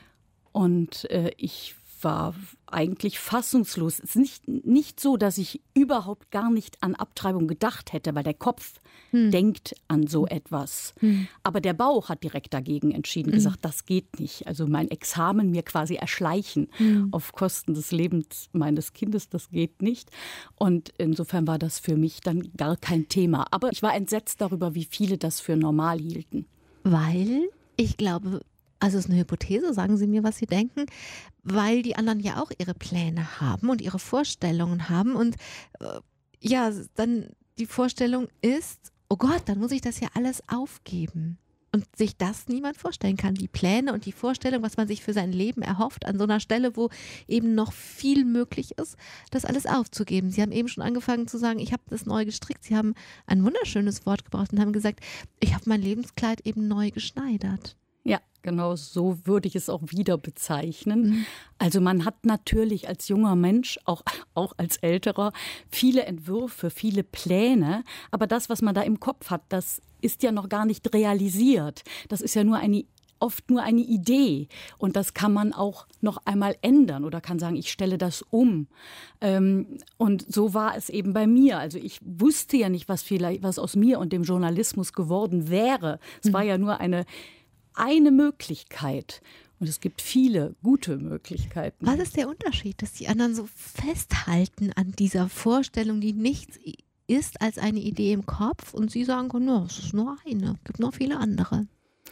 Und äh, ich war eigentlich fassungslos. Es ist nicht, nicht so, dass ich überhaupt gar nicht an Abtreibung gedacht hätte, weil der Kopf hm. denkt an so etwas. Hm. Aber der Bauch hat direkt dagegen entschieden, hm. gesagt, das geht nicht. Also mein Examen mir quasi erschleichen hm. auf Kosten des Lebens meines Kindes, das geht nicht. Und insofern war das für mich dann gar kein Thema. Aber ich war entsetzt darüber, wie viele das für normal hielten. Weil, ich glaube, also es ist eine Hypothese, sagen Sie mir, was Sie denken, weil die anderen ja auch ihre Pläne haben und ihre Vorstellungen haben und äh, ja, dann die Vorstellung ist, oh Gott, dann muss ich das ja alles aufgeben. Und sich das niemand vorstellen kann, die Pläne und die Vorstellung, was man sich für sein Leben erhofft, an so einer Stelle, wo eben noch viel möglich ist, das alles aufzugeben. Sie haben eben schon angefangen zu sagen, ich habe das neu gestrickt. Sie haben ein wunderschönes Wort gebraucht und haben gesagt, ich habe mein Lebenskleid eben neu geschneidert. Ja, genau so würde ich es auch wieder bezeichnen. Mhm. Also man hat natürlich als junger Mensch, auch, auch als älterer, viele Entwürfe, viele Pläne. Aber das, was man da im Kopf hat, das ist ja noch gar nicht realisiert. Das ist ja nur eine, oft nur eine Idee. Und das kann man auch noch einmal ändern oder kann sagen, ich stelle das um. Ähm, und so war es eben bei mir. Also ich wusste ja nicht, was, vielleicht, was aus mir und dem Journalismus geworden wäre. Es mhm. war ja nur eine Eine Möglichkeit. Und es gibt viele gute Möglichkeiten. Was ist der Unterschied, dass die anderen so festhalten an dieser Vorstellung, die nichts ist als eine Idee im Kopf und Sie sagen, no, es ist nur eine, es gibt noch viele andere?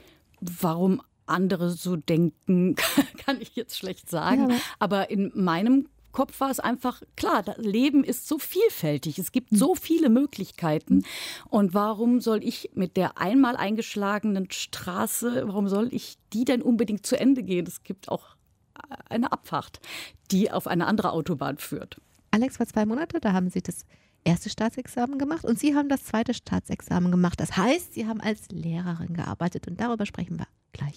Warum andere so denken, kann ich jetzt schlecht sagen. Ja, aber, aber in meinem Kopf war es einfach klar, das Leben ist so vielfältig, es gibt so viele Möglichkeiten und warum soll ich mit der einmal eingeschlagenen Straße, warum soll ich die denn unbedingt zu Ende gehen? Es gibt auch eine Abfahrt, die auf eine andere Autobahn führt. Alex, vor zwei Monaten, da haben Sie das erste Staatsexamen gemacht und Sie haben das zweite Staatsexamen gemacht. Das heißt, Sie haben als Lehrerin gearbeitet und darüber sprechen wir gleich.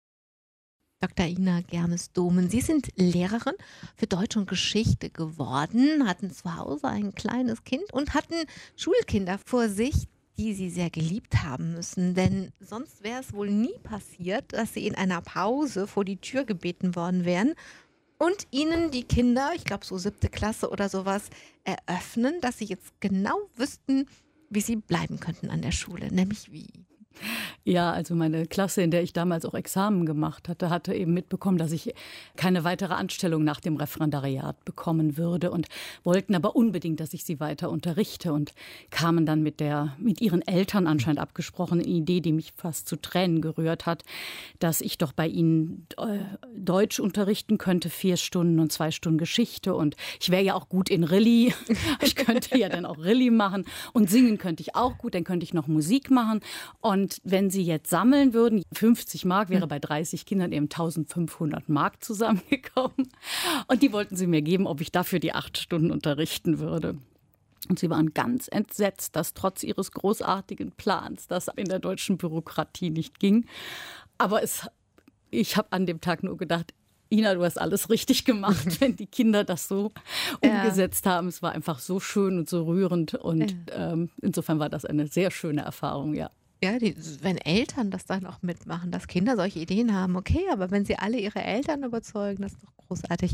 Doktor Ina Germes-Domen, Sie sind Lehrerin für Deutsch und Geschichte geworden, hatten zu Hause ein kleines Kind und hatten Schulkinder vor sich, die Sie sehr geliebt haben müssen. Denn sonst wäre es wohl nie passiert, dass Sie in einer Pause vor die Tür gebeten worden wären und Ihnen die Kinder, ich glaube so siebte Klasse oder sowas, eröffnen, dass Sie jetzt genau wüssten, wie Sie bleiben könnten an der Schule, nämlich wie. Ja, also meine Klasse, in der ich damals auch Examen gemacht hatte, hatte eben mitbekommen, dass ich keine weitere Anstellung nach dem Referendariat bekommen würde und wollten aber unbedingt, dass ich sie weiter unterrichte und kamen dann mit der, mit ihren Eltern anscheinend abgesprochenen Idee, die mich fast zu Tränen gerührt hat, dass ich doch bei ihnen äh, Deutsch unterrichten könnte, vier Stunden und zwei Stunden Geschichte und ich wäre ja auch gut in Rilli. Ich könnte ja dann auch Rilli machen und singen könnte ich auch gut, dann könnte ich noch Musik machen und wenn sie Sie jetzt sammeln würden, fünfzig Mark wäre bei dreißig Kindern eben eintausendfünfhundert Mark zusammengekommen. Und die wollten sie mir geben, ob ich dafür die acht Stunden unterrichten würde. Und sie waren ganz entsetzt, dass trotz ihres großartigen Plans das in der deutschen Bürokratie nicht ging. Aber es, ich habe an dem Tag nur gedacht, Ina, du hast alles richtig gemacht, wenn die Kinder das so ja. umgesetzt haben. Es war einfach so schön und so rührend. Und ja. ähm, insofern war das eine sehr schöne Erfahrung, ja. Ja, die, wenn Eltern das dann auch mitmachen, dass Kinder solche Ideen haben, okay, aber wenn sie alle ihre Eltern überzeugen, das ist doch großartig.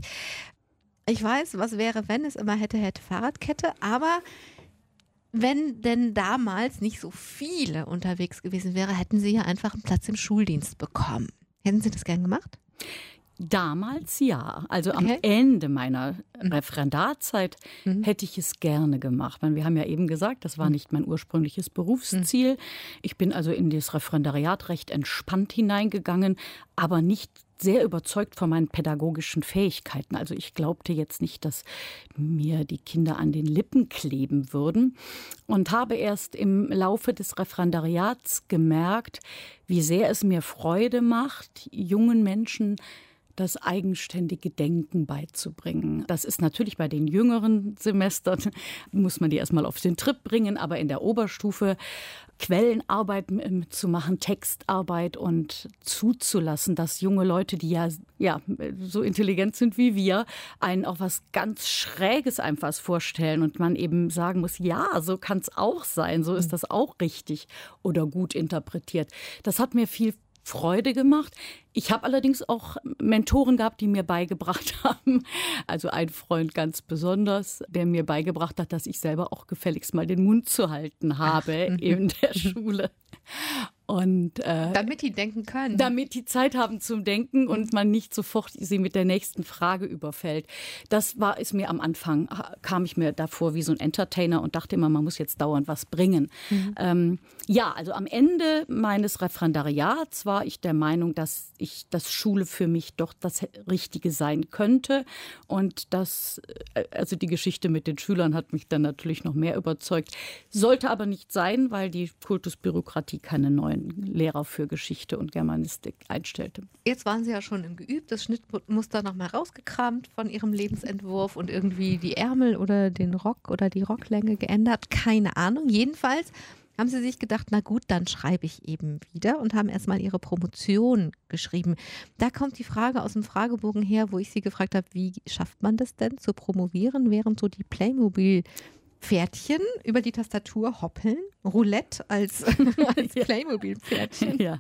Ich weiß, was wäre, wenn es immer hätte, hätte Fahrradkette, aber wenn denn damals nicht so viele unterwegs gewesen wäre, hätten sie ja einfach einen Platz im Schuldienst bekommen. Hätten Sie das gern gemacht? Damals ja. Also Okay. am Ende meiner Mhm. Referendarzeit Mhm. hätte ich es gerne gemacht. Weil wir haben ja eben gesagt, das war nicht mein ursprüngliches Berufsziel. Ich bin also in das Referendariat recht entspannt hineingegangen, aber nicht sehr überzeugt von meinen pädagogischen Fähigkeiten. Also ich glaubte jetzt nicht, dass mir die Kinder an den Lippen kleben würden und habe erst im Laufe des Referendariats gemerkt, wie sehr es mir Freude macht, jungen Menschen das eigenständige Denken beizubringen. Das ist natürlich bei den jüngeren Semestern, muss man die erstmal auf den Trip bringen, aber in der Oberstufe Quellenarbeit ähm, zu machen, Textarbeit und zuzulassen, dass junge Leute, die ja, ja so intelligent sind wie wir, einen auch was ganz Schräges einfach vorstellen und man eben sagen muss, ja, so kann es auch sein, so ist das auch richtig oder gut interpretiert. Das hat mir viel Freude gemacht. Ich habe allerdings auch Mentoren gehabt, die mir beigebracht haben, also ein Freund ganz besonders, der mir beigebracht hat, dass ich selber auch gefälligst mal den Mund zu halten habe Ach. in der Schule. Und, äh, damit die denken können. Damit die Zeit haben zum Denken und man nicht sofort sie mit der nächsten Frage überfällt. Das war es mir am Anfang, kam ich mir davor wie so ein Entertainer und dachte immer, man muss jetzt dauernd was bringen. Mhm. Ähm, ja, also am Ende meines Referendariats war ich der Meinung, dass ich, dass Schule für mich doch das Richtige sein könnte. Und das, also die Geschichte mit den Schülern hat mich dann natürlich noch mehr überzeugt. Sollte aber nicht sein, weil die Kultusbürokratie keine neuen Lehrer für Geschichte und Germanistik einstellte. Jetzt waren Sie ja schon im Geübt, das Schnittmuster nochmal rausgekramt von Ihrem Lebensentwurf und irgendwie die Ärmel oder den Rock oder die Rocklänge geändert. Keine Ahnung. Jedenfalls haben Sie sich gedacht, na gut, dann schreibe ich eben wieder und haben erstmal Ihre Promotion geschrieben. Da kommt die Frage aus dem Fragebogen her, wo ich Sie gefragt habe, wie schafft man das denn zu promovieren, während so die Playmobil Pferdchen über die Tastatur hoppeln, Roulette als, als Playmobil-Pferdchen. Ja.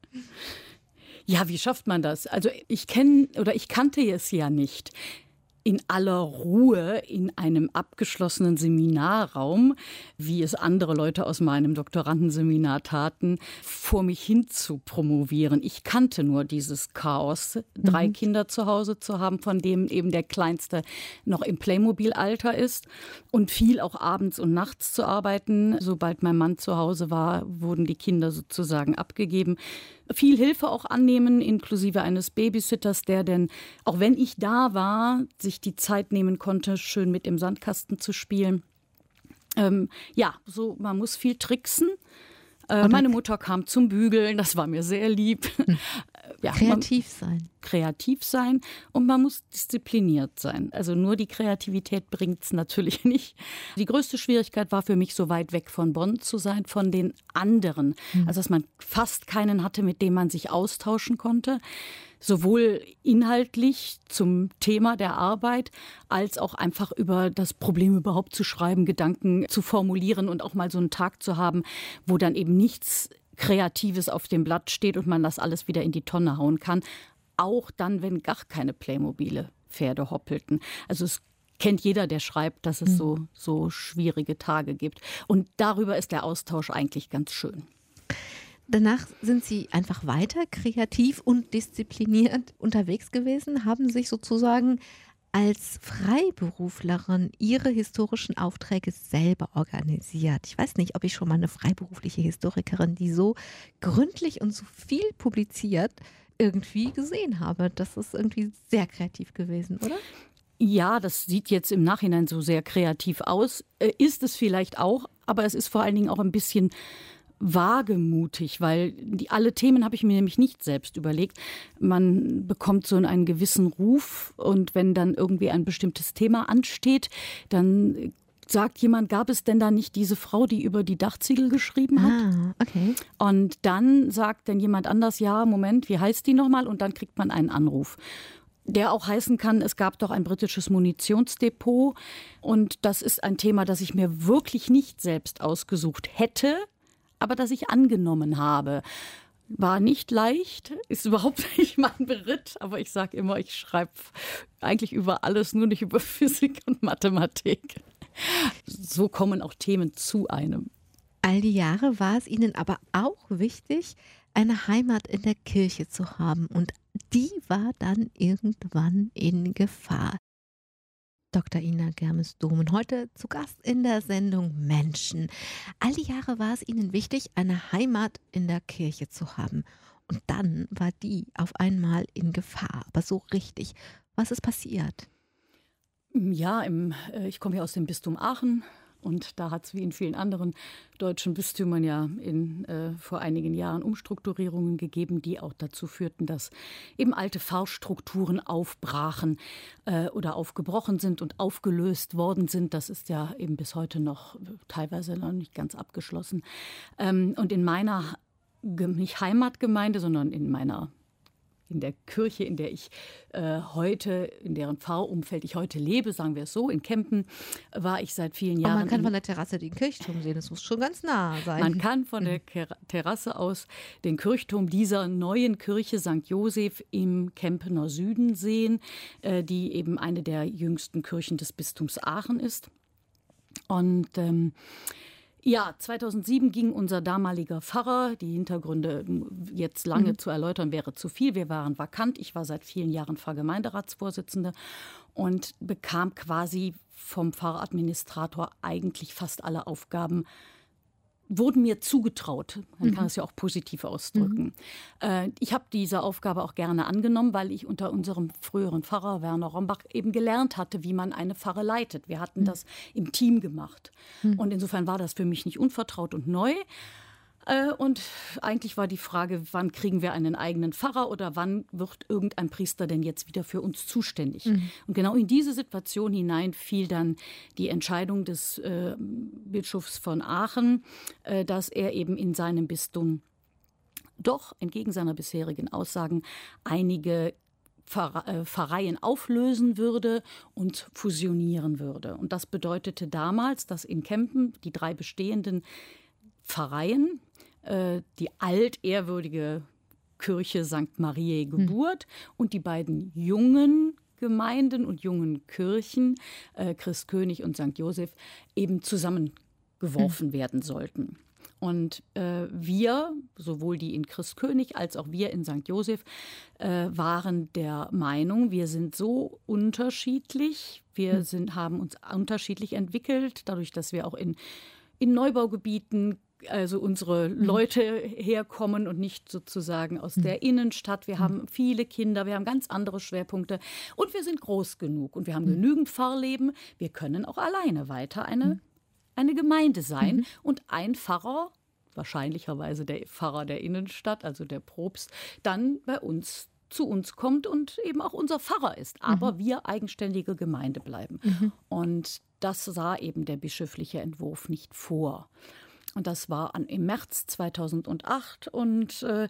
Ja, wie schafft man das? Also ich kenne oder ich kannte es ja nicht. In aller Ruhe in einem abgeschlossenen Seminarraum, wie es andere Leute aus meinem Doktorandenseminar taten, vor mich hin zu promovieren. Ich kannte nur dieses Chaos, drei mhm. Kinder zu Hause zu haben, von denen eben der Kleinste noch im Playmobil-Alter ist und viel auch abends und nachts zu arbeiten. Sobald mein Mann zu Hause war, wurden die Kinder sozusagen abgegeben. Viel Hilfe auch annehmen, inklusive eines Babysitters, der denn, auch wenn ich da war, sich die Zeit nehmen konnte, schön mit im Sandkasten zu spielen. Ähm, ja, so man muss viel tricksen. Äh, meine Mutter kam zum Bügeln, das war mir sehr lieb. Hm. Ja, kreativ sein. Kreativ sein und man muss diszipliniert sein. Also nur die Kreativität bringt es natürlich nicht. Die größte Schwierigkeit war für mich, so weit weg von Bonn zu sein, von den anderen. Mhm. Also dass man fast keinen hatte, mit dem man sich austauschen konnte. Sowohl inhaltlich zum Thema der Arbeit, als auch einfach über das Problem überhaupt zu schreiben, Gedanken zu formulieren und auch mal so einen Tag zu haben, wo dann eben nichts Kreatives auf dem Blatt steht und man das alles wieder in die Tonne hauen kann. Auch dann, wenn gar keine Playmobile Pferde hoppelten. Also es kennt jeder, der schreibt, dass es so, so schwierige Tage gibt. Und darüber ist der Austausch eigentlich ganz schön. Danach sind Sie einfach weiter kreativ und diszipliniert unterwegs gewesen, haben sich sozusagen als Freiberuflerin Ihre historischen Aufträge selber organisiert. Ich weiß nicht, ob ich schon mal eine freiberufliche Historikerin, die so gründlich und so viel publiziert, irgendwie gesehen habe. Das ist irgendwie sehr kreativ gewesen, oder? Ja, das sieht jetzt im Nachhinein so sehr kreativ aus. Äh, Ist es vielleicht auch, aber es ist vor allen Dingen auch ein bisschen wagemutig, weil die, alle Themen habe ich mir nämlich nicht selbst überlegt. Man bekommt so einen gewissen Ruf und wenn dann irgendwie ein bestimmtes Thema ansteht, dann sagt jemand, gab es denn da nicht diese Frau, die über die Dachziegel geschrieben hat? Ah, okay. Und dann sagt dann jemand anders, ja, Moment, wie heißt die nochmal? Und dann kriegt man einen Anruf, der auch heißen kann, es gab doch ein britisches Munitionsdepot. Und das ist ein Thema, das ich mir wirklich nicht selbst ausgesucht hätte, aber das ich angenommen habe. War nicht leicht, ist überhaupt nicht mein Beritt, aber ich sage immer, ich schreibe eigentlich über alles, nur nicht über Physik und Mathematik. So kommen auch Themen zu einem. All die Jahre war es Ihnen aber auch wichtig, eine Heimat in der Kirche zu haben. Und die war dann irgendwann in Gefahr. Doktor Ina Germes-Domen, heute zu Gast in der Sendung Menschen. All die Jahre war es Ihnen wichtig, eine Heimat in der Kirche zu haben. Und dann war die auf einmal in Gefahr. Aber so richtig. Was ist passiert? Ja, im, äh, ich komme ja aus dem Bistum Aachen. Und da hat es wie in vielen anderen deutschen Bistümern ja in, äh, vor einigen Jahren Umstrukturierungen gegeben, die auch dazu führten, dass eben alte Pfarrstrukturen aufbrachen äh, oder aufgebrochen sind und aufgelöst worden sind. Das ist ja eben bis heute noch teilweise noch nicht ganz abgeschlossen. Ähm, und in meiner, nicht Heimatgemeinde, sondern in meiner in der Kirche, in der ich äh, heute, in deren Pfarrumfeld ich heute lebe, sagen wir es so, in Kempen, war ich seit vielen Jahren. Aber man kann von der Terrasse den Kirchturm sehen, das muss schon ganz nah sein. Man kann von der Terrasse aus den Kirchturm dieser neuen Kirche Sankt Joseph im Kempener Süden sehen, äh, die eben eine der jüngsten Kirchen des Bistums Aachen ist. Und ähm, ja, zweitausendsieben ging unser damaliger Pfarrer, die Hintergründe jetzt lange mhm. zu erläutern wäre zu viel. Wir waren vakant, ich war seit vielen Jahren Pfarrgemeinderatsvorsitzende und bekam quasi vom Pfarradministrator eigentlich fast alle Aufgaben, wurden mir zugetraut. Man kann es ja auch positiv ausdrücken. Mhm. Äh, ich habe diese Aufgabe auch gerne angenommen, weil ich unter unserem früheren Pfarrer Werner Rombach eben gelernt hatte, wie man eine Pfarre leitet. Wir hatten mhm. das im Team gemacht. Mhm. Und insofern war das für mich nicht unvertraut und neu. Äh, und eigentlich war die Frage, wann kriegen wir einen eigenen Pfarrer oder wann wird irgendein Priester denn jetzt wieder für uns zuständig? Mhm. Und genau in diese Situation hinein fiel dann die Entscheidung des äh, Bischofs von Aachen, äh, dass er eben in seinem Bistum doch entgegen seiner bisherigen Aussagen einige Pfarreien auflösen würde und fusionieren würde. Und das bedeutete damals, dass in Kempen die drei bestehenden Pfarreien, äh, die altehrwürdige Kirche Sankt Mariä Geburt hm. und die beiden jungen Gemeinden und jungen Kirchen, äh, Christkönig und Sankt Joseph, eben zusammengeworfen hm. werden sollten. Und äh, wir, sowohl die in Christkönig als auch wir in Sankt Joseph, äh, waren der Meinung, wir sind so unterschiedlich, wir hm. sind, haben uns unterschiedlich entwickelt, dadurch, dass wir auch in, in Neubaugebieten, also unsere Leute herkommen und nicht sozusagen aus der Innenstadt. Wir haben viele Kinder, wir haben ganz andere Schwerpunkte und wir sind groß genug und wir haben genügend Pfarrleben. Wir können auch alleine weiter eine, eine Gemeinde sein und ein Pfarrer, wahrscheinlicherweise der Pfarrer der Innenstadt, also der Propst, dann bei uns zu uns kommt und eben auch unser Pfarrer ist, aber mhm. wir eigenständige Gemeinde bleiben. Mhm. Und das sah eben der bischöfliche Entwurf nicht vor. Und das war an, im März zweitausendacht und äh,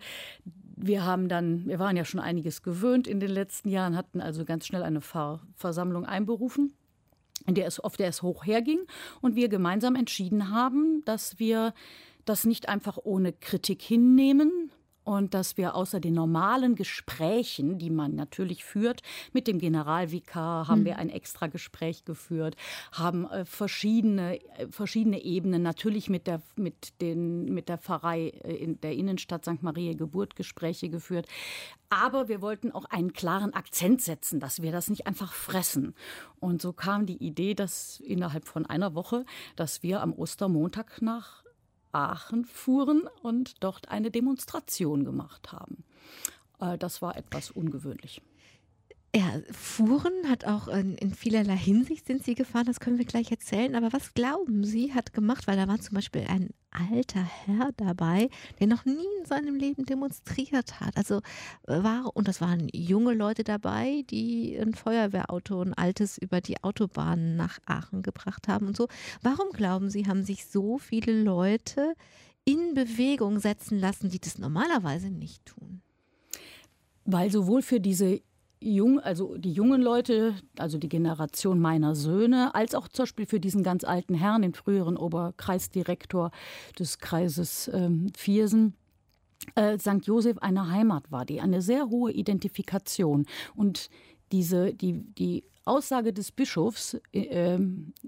wir haben dann, wir waren ja schon einiges gewöhnt in den letzten Jahren, hatten also ganz schnell eine Pfarrversammlung einberufen, in der es, auf der es hoch herging und wir gemeinsam entschieden haben, dass wir das nicht einfach ohne Kritik hinnehmen und dass wir außer den normalen Gesprächen, die man natürlich führt, mit dem Generalvikar haben mhm. wir ein extra Gespräch geführt, haben äh, verschiedene, äh, verschiedene Ebenen, natürlich mit der, mit den, mit der Pfarrei äh, in der Innenstadt Sankt Mariä Geburt Gespräche geführt. Aber wir wollten auch einen klaren Akzent setzen, dass wir das nicht einfach fressen. Und so kam die Idee, dass innerhalb von einer Woche, dass wir am Ostermontag nach Aachen fuhren und dort eine Demonstration gemacht haben. Das war etwas ungewöhnlich. Ja, fuhren hat auch in, in vielerlei Hinsicht sind Sie gefahren, das können wir gleich erzählen. Aber was glauben Sie, hat gemacht, weil da war zum Beispiel ein alter Herr dabei, der noch nie in seinem Leben demonstriert hat. Also war, und das waren junge Leute dabei, die ein Feuerwehrauto, ein altes, über die Autobahn nach Aachen gebracht haben und so. Warum glauben Sie, haben sich so viele Leute in Bewegung setzen lassen, die das normalerweise nicht tun? Weil sowohl für diese Jung, also die jungen Leute, also die Generation meiner Söhne, als auch zum Beispiel für diesen ganz alten Herrn, den früheren Oberkreisdirektor des Kreises ähm, Viersen, äh, Sankt Joseph eine Heimat war, die eine sehr hohe Identifikation. Und diese, die, die Aussage des Bischofs äh,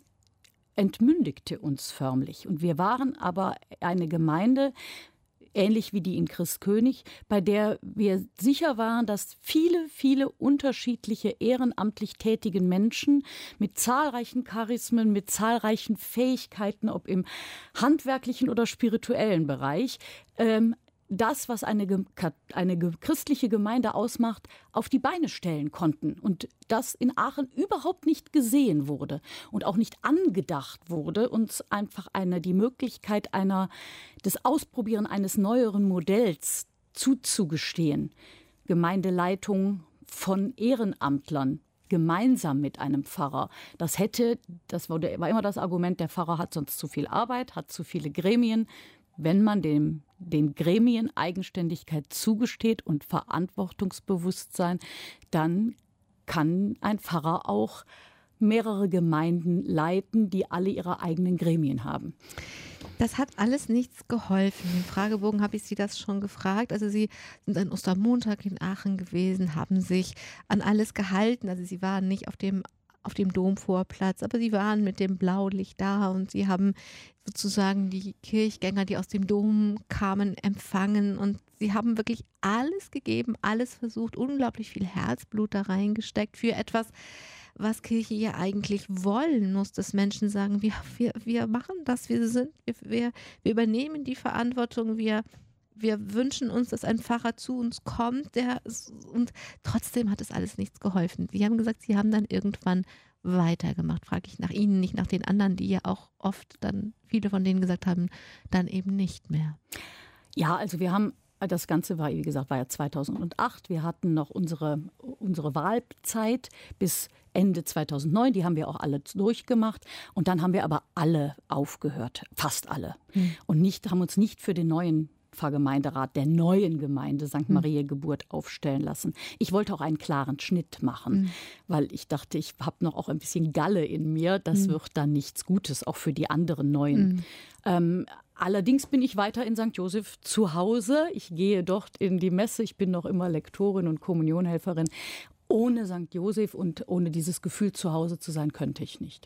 entmündigte uns förmlich. Und wir waren aber eine Gemeinde, ähnlich wie die in Christkönig, bei der wir sicher waren, dass viele, viele unterschiedliche ehrenamtlich tätigen Menschen mit zahlreichen Charismen, mit zahlreichen Fähigkeiten, ob im handwerklichen oder spirituellen Bereich, ähm, das, was eine, eine christliche Gemeinde ausmacht, auf die Beine stellen konnten. Und das in Aachen überhaupt nicht gesehen wurde und auch nicht angedacht wurde, uns einfach eine, die Möglichkeit einer, des Ausprobieren eines neueren Modells zuzugestehen. Gemeindeleitung von Ehrenamtlern, gemeinsam mit einem Pfarrer. Das hätte, das war immer das Argument, der Pfarrer hat sonst zu viel Arbeit, hat zu viele Gremien. Wenn man dem, den Gremien Eigenständigkeit zugesteht und Verantwortungsbewusstsein, dann kann ein Pfarrer auch mehrere Gemeinden leiten, die alle ihre eigenen Gremien haben. Das hat alles nichts geholfen. Im Fragebogen habe ich Sie das schon gefragt. Also Sie sind an Ostermontag in Aachen gewesen, haben sich an alles gehalten. Also Sie waren nicht auf dem auf dem Domvorplatz, aber sie waren mit dem Blaulicht da und sie haben sozusagen die Kirchgänger, die aus dem Dom kamen, empfangen und sie haben wirklich alles gegeben, alles versucht, unglaublich viel Herzblut da reingesteckt für etwas, was Kirche ja eigentlich wollen muss, dass Menschen sagen, wir, wir, wir machen das, wir sind, wir, wir, wir übernehmen die Verantwortung, wir Wir wünschen uns, dass ein Pfarrer zu uns kommt, der und trotzdem hat es alles nichts geholfen. Sie haben gesagt, Sie haben dann irgendwann weitergemacht. Frage ich nach Ihnen, nicht nach den anderen, die ja auch oft dann, viele von denen gesagt haben, dann eben nicht mehr. Ja, also wir haben, das Ganze war, wie gesagt, war ja zweitausendacht. Wir hatten noch unsere, unsere Wahlzeit bis Ende zweitausendneun. Die haben wir auch alle durchgemacht. Und dann haben wir aber alle aufgehört, fast alle. Hm. Und nicht, haben uns nicht für den neuen Pfarrgemeinderat der neuen Gemeinde Sankt Mariä Geburt aufstellen lassen. Ich wollte auch einen klaren Schnitt machen, mhm. weil ich dachte, ich habe noch auch ein bisschen Galle in mir. Das mhm. wird dann nichts Gutes, auch für die anderen Neuen. Mhm. Ähm, allerdings bin ich weiter in Sankt Joseph zu Hause. Ich gehe dort in die Messe. Ich bin noch immer Lektorin und Kommunionhelferin. Ohne Sankt Joseph und ohne dieses Gefühl, zu Hause zu sein, könnte ich nicht.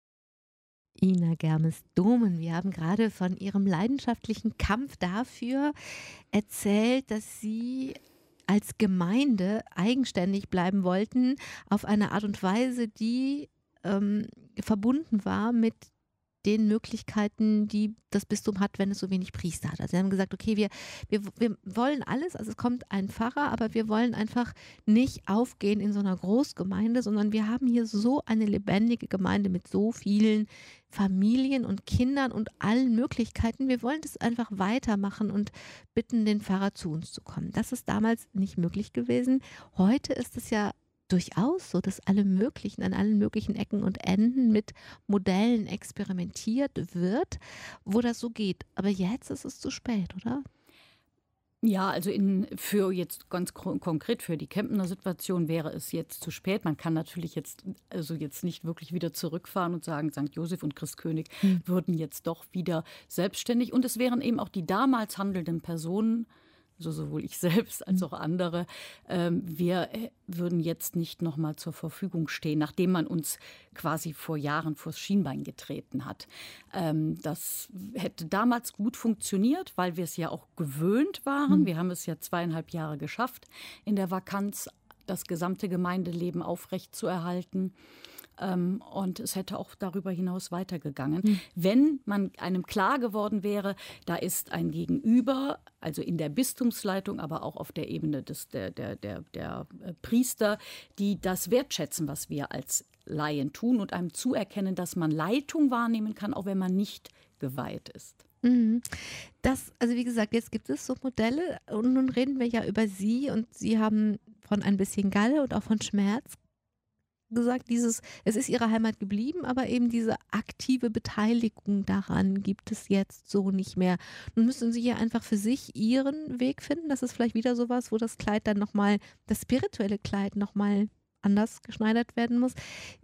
Ina Germes-Domen, wir haben gerade von Ihrem leidenschaftlichen Kampf dafür erzählt, dass Sie als Gemeinde eigenständig bleiben wollten, auf eine Art und Weise, die ähm, verbunden war mit den Möglichkeiten, die das Bistum hat, wenn es so wenig Priester hat. Also sie haben gesagt, okay, wir, wir, wir wollen alles, also es kommt ein Pfarrer, aber wir wollen einfach nicht aufgehen in so einer Großgemeinde, sondern wir haben hier so eine lebendige Gemeinde mit so vielen Familien und Kindern und allen Möglichkeiten. Wir wollen das einfach weitermachen und bitten den Pfarrer zu uns zu kommen. Das ist damals nicht möglich gewesen. Heute ist es ja durchaus so, dass alle möglichen, an allen möglichen Ecken und Enden mit Modellen experimentiert wird, wo das so geht. Aber jetzt ist es zu spät, oder? Ja, also in, für jetzt ganz konkret für die Kempener Situation wäre es jetzt zu spät. Man kann natürlich jetzt also jetzt nicht wirklich wieder zurückfahren und sagen, Sankt Joseph und Christkönig hm. würden jetzt doch wieder selbstständig. Und es wären eben auch die damals handelnden Personen also sowohl ich selbst als auch andere, ähm, wir würden jetzt nicht noch mal zur Verfügung stehen, nachdem man uns quasi vor Jahren vors Schienbein getreten hat. Ähm, das hätte damals gut funktioniert, weil wir es ja auch gewöhnt waren. Mhm. Wir haben es ja zweieinhalb Jahre geschafft, in der Vakanz das gesamte Gemeindeleben aufrechtzuerhalten. Ähm, und es hätte auch darüber hinaus weitergegangen. Mhm. Wenn man einem klar geworden wäre, da ist ein Gegenüber, also in der Bistumsleitung, aber auch auf der Ebene des, der, der, der, der Priester, die das wertschätzen, was wir als Laien tun und einem zuerkennen, dass man Leitung wahrnehmen kann, auch wenn man nicht geweiht ist. Das, also wie gesagt, jetzt gibt es so Modelle und nun reden wir ja über Sie und Sie haben von ein bisschen Galle und auch von Schmerz gesagt, dieses, es ist Ihre Heimat geblieben, aber eben diese aktive Beteiligung daran gibt es jetzt so nicht mehr. Nun müssen Sie ja einfach für sich Ihren Weg finden. Das ist vielleicht wieder sowas, wo das Kleid dann nochmal, das spirituelle Kleid nochmal anders geschneidert werden muss.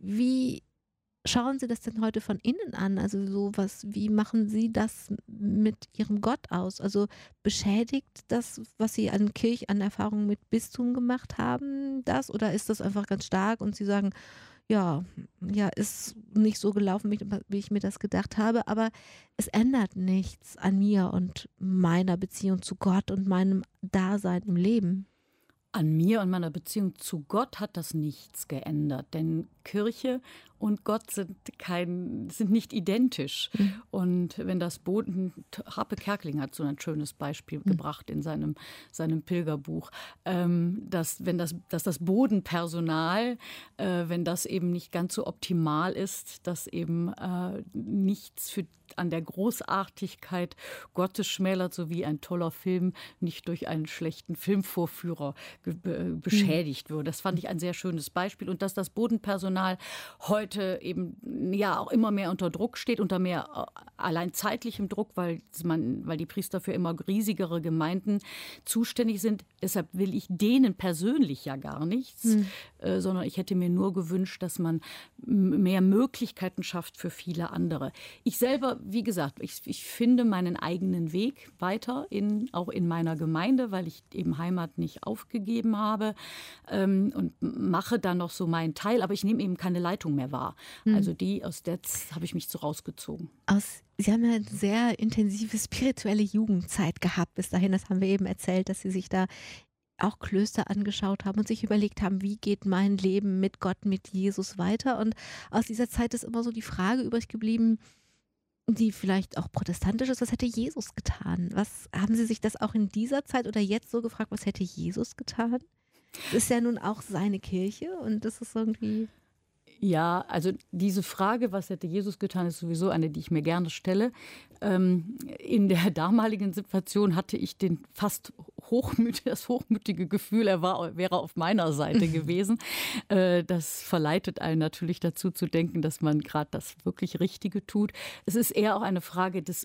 Wie schauen Sie das denn heute von innen an? Also so was, wie machen Sie das mit Ihrem Gott aus? Also beschädigt das, was Sie an Kirche, an Erfahrungen mit Bistum gemacht haben, das? Oder ist das einfach ganz stark und Sie sagen, ja, ja, ist nicht so gelaufen, wie ich mir das gedacht habe, aber es ändert nichts an mir und meiner Beziehung zu Gott und meinem Dasein im Leben? An mir und meiner Beziehung zu Gott hat das nichts geändert, denn Kirche und Gott sind kein, sind nicht identisch. Mhm. Und wenn das Boden, Harpe Kerkeling hat so ein schönes Beispiel mhm. gebracht in seinem, seinem Pilgerbuch, ähm, dass wenn das, dass das Bodenpersonal, äh, wenn das eben nicht ganz so optimal ist, dass eben äh, nichts für an der Großartigkeit Gottes schmälert, so wie ein toller Film nicht durch einen schlechten Filmvorführer be- beschädigt wird. Das fand ich ein sehr schönes Beispiel. Und dass das Bodenpersonal heute eben ja auch immer mehr unter Druck steht, unter mehr allein zeitlichem Druck, weil man, weil die Priester für immer riesigere Gemeinden zuständig sind. Deshalb will ich denen persönlich ja gar nichts, mhm. äh, sondern ich hätte mir nur gewünscht, dass man mehr Möglichkeiten schafft für viele andere. Ich selber, wie gesagt, ich, ich finde meinen eigenen Weg weiter, in, auch in meiner Gemeinde, weil ich eben Heimat nicht aufgegeben habe ähm, und mache dann noch so meinen Teil, aber ich nehme eben keine Leitung mehr wahr. Mhm. Also die, aus der habe ich mich so rausgezogen. Aus, Sie haben ja eine sehr intensive spirituelle Jugendzeit gehabt bis dahin, das haben wir eben erzählt, dass Sie sich da auch Klöster angeschaut haben und sich überlegt haben, wie geht mein Leben mit Gott, mit Jesus weiter. Und aus dieser Zeit ist immer so die Frage übrig geblieben, die vielleicht auch protestantisch ist, was hätte Jesus getan? Was haben Sie sich das auch in dieser Zeit oder jetzt so gefragt, was hätte Jesus getan? Das ist ja nun auch seine Kirche und das ist irgendwie... Ja, also diese Frage, was hätte Jesus getan, ist sowieso eine, die ich mir gerne stelle. Ähm, in der damaligen Situation hatte ich den fast hochmütig, das hochmütige Gefühl, er war, wäre auf meiner Seite gewesen. äh, das verleitet einen natürlich dazu zu denken, dass man gerade das wirklich Richtige tut. Es ist eher auch eine Frage des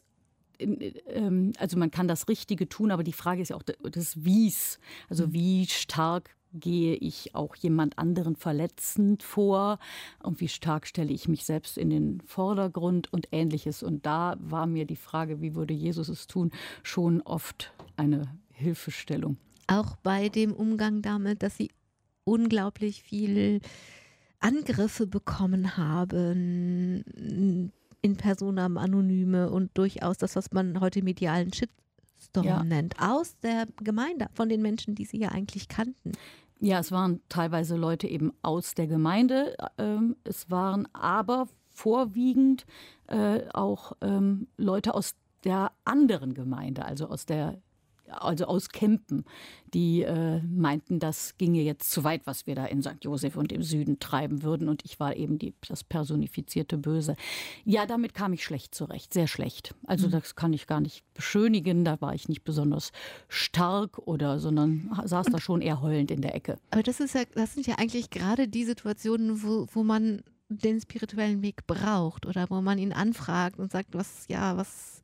also man kann das Richtige tun, aber die Frage ist ja auch des Wies. Also wie stark gehe ich auch jemand anderen verletzend vor und wie stark stelle ich mich selbst in den Vordergrund und Ähnliches. Und da war mir die Frage, wie würde Jesus es tun, schon oft eine Hilfestellung. Auch bei dem Umgang damit, dass Sie unglaublich viel Angriffe bekommen haben, in Personam Anonyme und durchaus das, was man heute medialen Shitstorm ja. nennt, aus der Gemeinde, von den Menschen, die Sie ja eigentlich kannten. Ja, es waren teilweise Leute eben aus der Gemeinde. Ähm, es waren aber vorwiegend äh, auch ähm, Leute aus der anderen Gemeinde, also aus der also aus Kempen, die äh, meinten, das ginge jetzt zu weit, was wir da in Sankt Joseph und im Süden treiben würden. Und ich war eben die, das personifizierte Böse. Ja, damit kam ich schlecht zurecht, sehr schlecht. Also mhm. das kann ich gar nicht beschönigen. Da war ich nicht besonders stark oder, sondern saß da schon eher heulend in der Ecke. Aber das ist ja, das sind ja eigentlich gerade die Situationen, wo, wo man den spirituellen Weg braucht oder wo man ihn anfragt und sagt, was, ja, was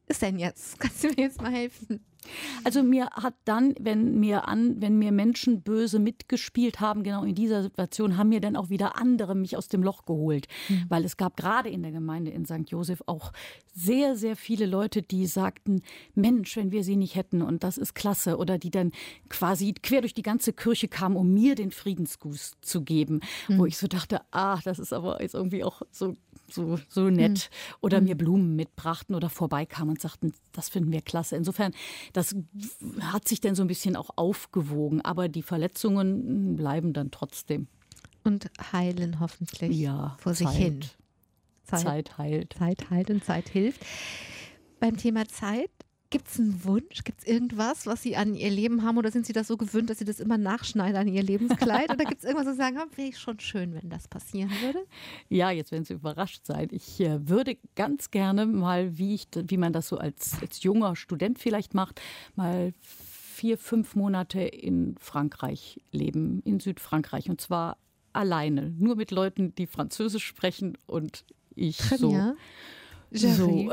ist denn jetzt? Kannst du mir jetzt mal helfen? Also mir hat dann, wenn mir an, wenn mir Menschen böse mitgespielt haben, genau in dieser Situation, haben mir dann auch wieder andere mich aus dem Loch geholt. Mhm. Weil es gab gerade in der Gemeinde in Sankt Joseph auch sehr, sehr viele Leute, die sagten, Mensch, wenn wir sie nicht hätten und das ist klasse. Oder die dann quasi quer durch die ganze Kirche kamen, um mir den Friedensgruß zu geben. Mhm. Wo ich so dachte, ah, das ist aber jetzt irgendwie auch so, so, so nett. Mhm. Oder mhm. mir Blumen mitbrachten oder vorbeikamen und sagten, das finden wir klasse. Insofern, das hat sich dann so ein bisschen auch aufgewogen, aber die Verletzungen bleiben dann trotzdem. Und heilen hoffentlich ja, vor Zeit. sich hin. Zeit, Zeit heilt. Zeit heilt und Zeit hilft. Beim Thema Zeit, gibt es einen Wunsch? Gibt es irgendwas, was Sie an Ihr Leben haben? Oder sind Sie das so gewöhnt, dass Sie das immer nachschneiden an Ihr Lebenskleid? Oder gibt es irgendwas, wo Sie sagen, wäre ich schon schön, wenn das passieren würde? Ja, jetzt werden Sie überrascht sein. Ich äh, würde ganz gerne mal, wie, ich, wie man das so als, als junger Student vielleicht macht, mal vier, fünf Monate in Frankreich leben, in Südfrankreich. Und zwar alleine, nur mit Leuten, die Französisch sprechen und ich so. Ja. So.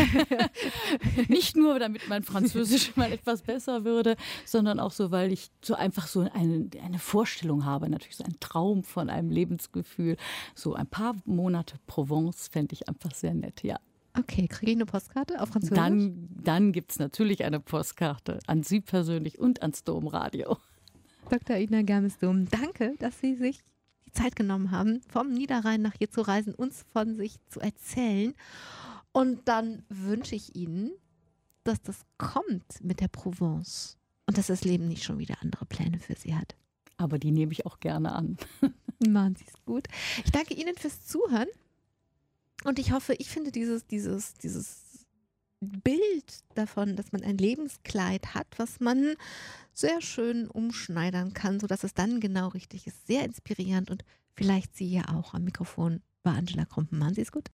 Nicht nur, damit mein Französisch mal etwas besser würde, sondern auch so, weil ich so einfach so eine, eine Vorstellung habe, natürlich so ein Traum von einem Lebensgefühl. So ein paar Monate Provence fände ich einfach sehr nett, ja. Okay, kriege ich eine Postkarte auf Französisch? Dann, dann gibt es natürlich eine Postkarte an Sie persönlich und ans Domradio. Doktor Ina Germes-Dom, danke, dass Sie sich die Zeit genommen haben, vom Niederrhein nach hier zu reisen, uns von sich zu erzählen. Und dann wünsche ich Ihnen, dass das kommt mit der Provence und dass das Leben nicht schon wieder andere Pläne für Sie hat. Aber die nehme ich auch gerne an. Machen Sie es gut. Ich danke Ihnen fürs Zuhören und ich hoffe, ich finde dieses, dieses, dieses Bild davon, dass man ein Lebenskleid hat, was man sehr schön umschneidern kann, sodass es dann genau richtig ist. Sehr inspirierend und vielleicht Sie ja auch am Mikrofon bei Angela Krumpen. Machen Sie es gut.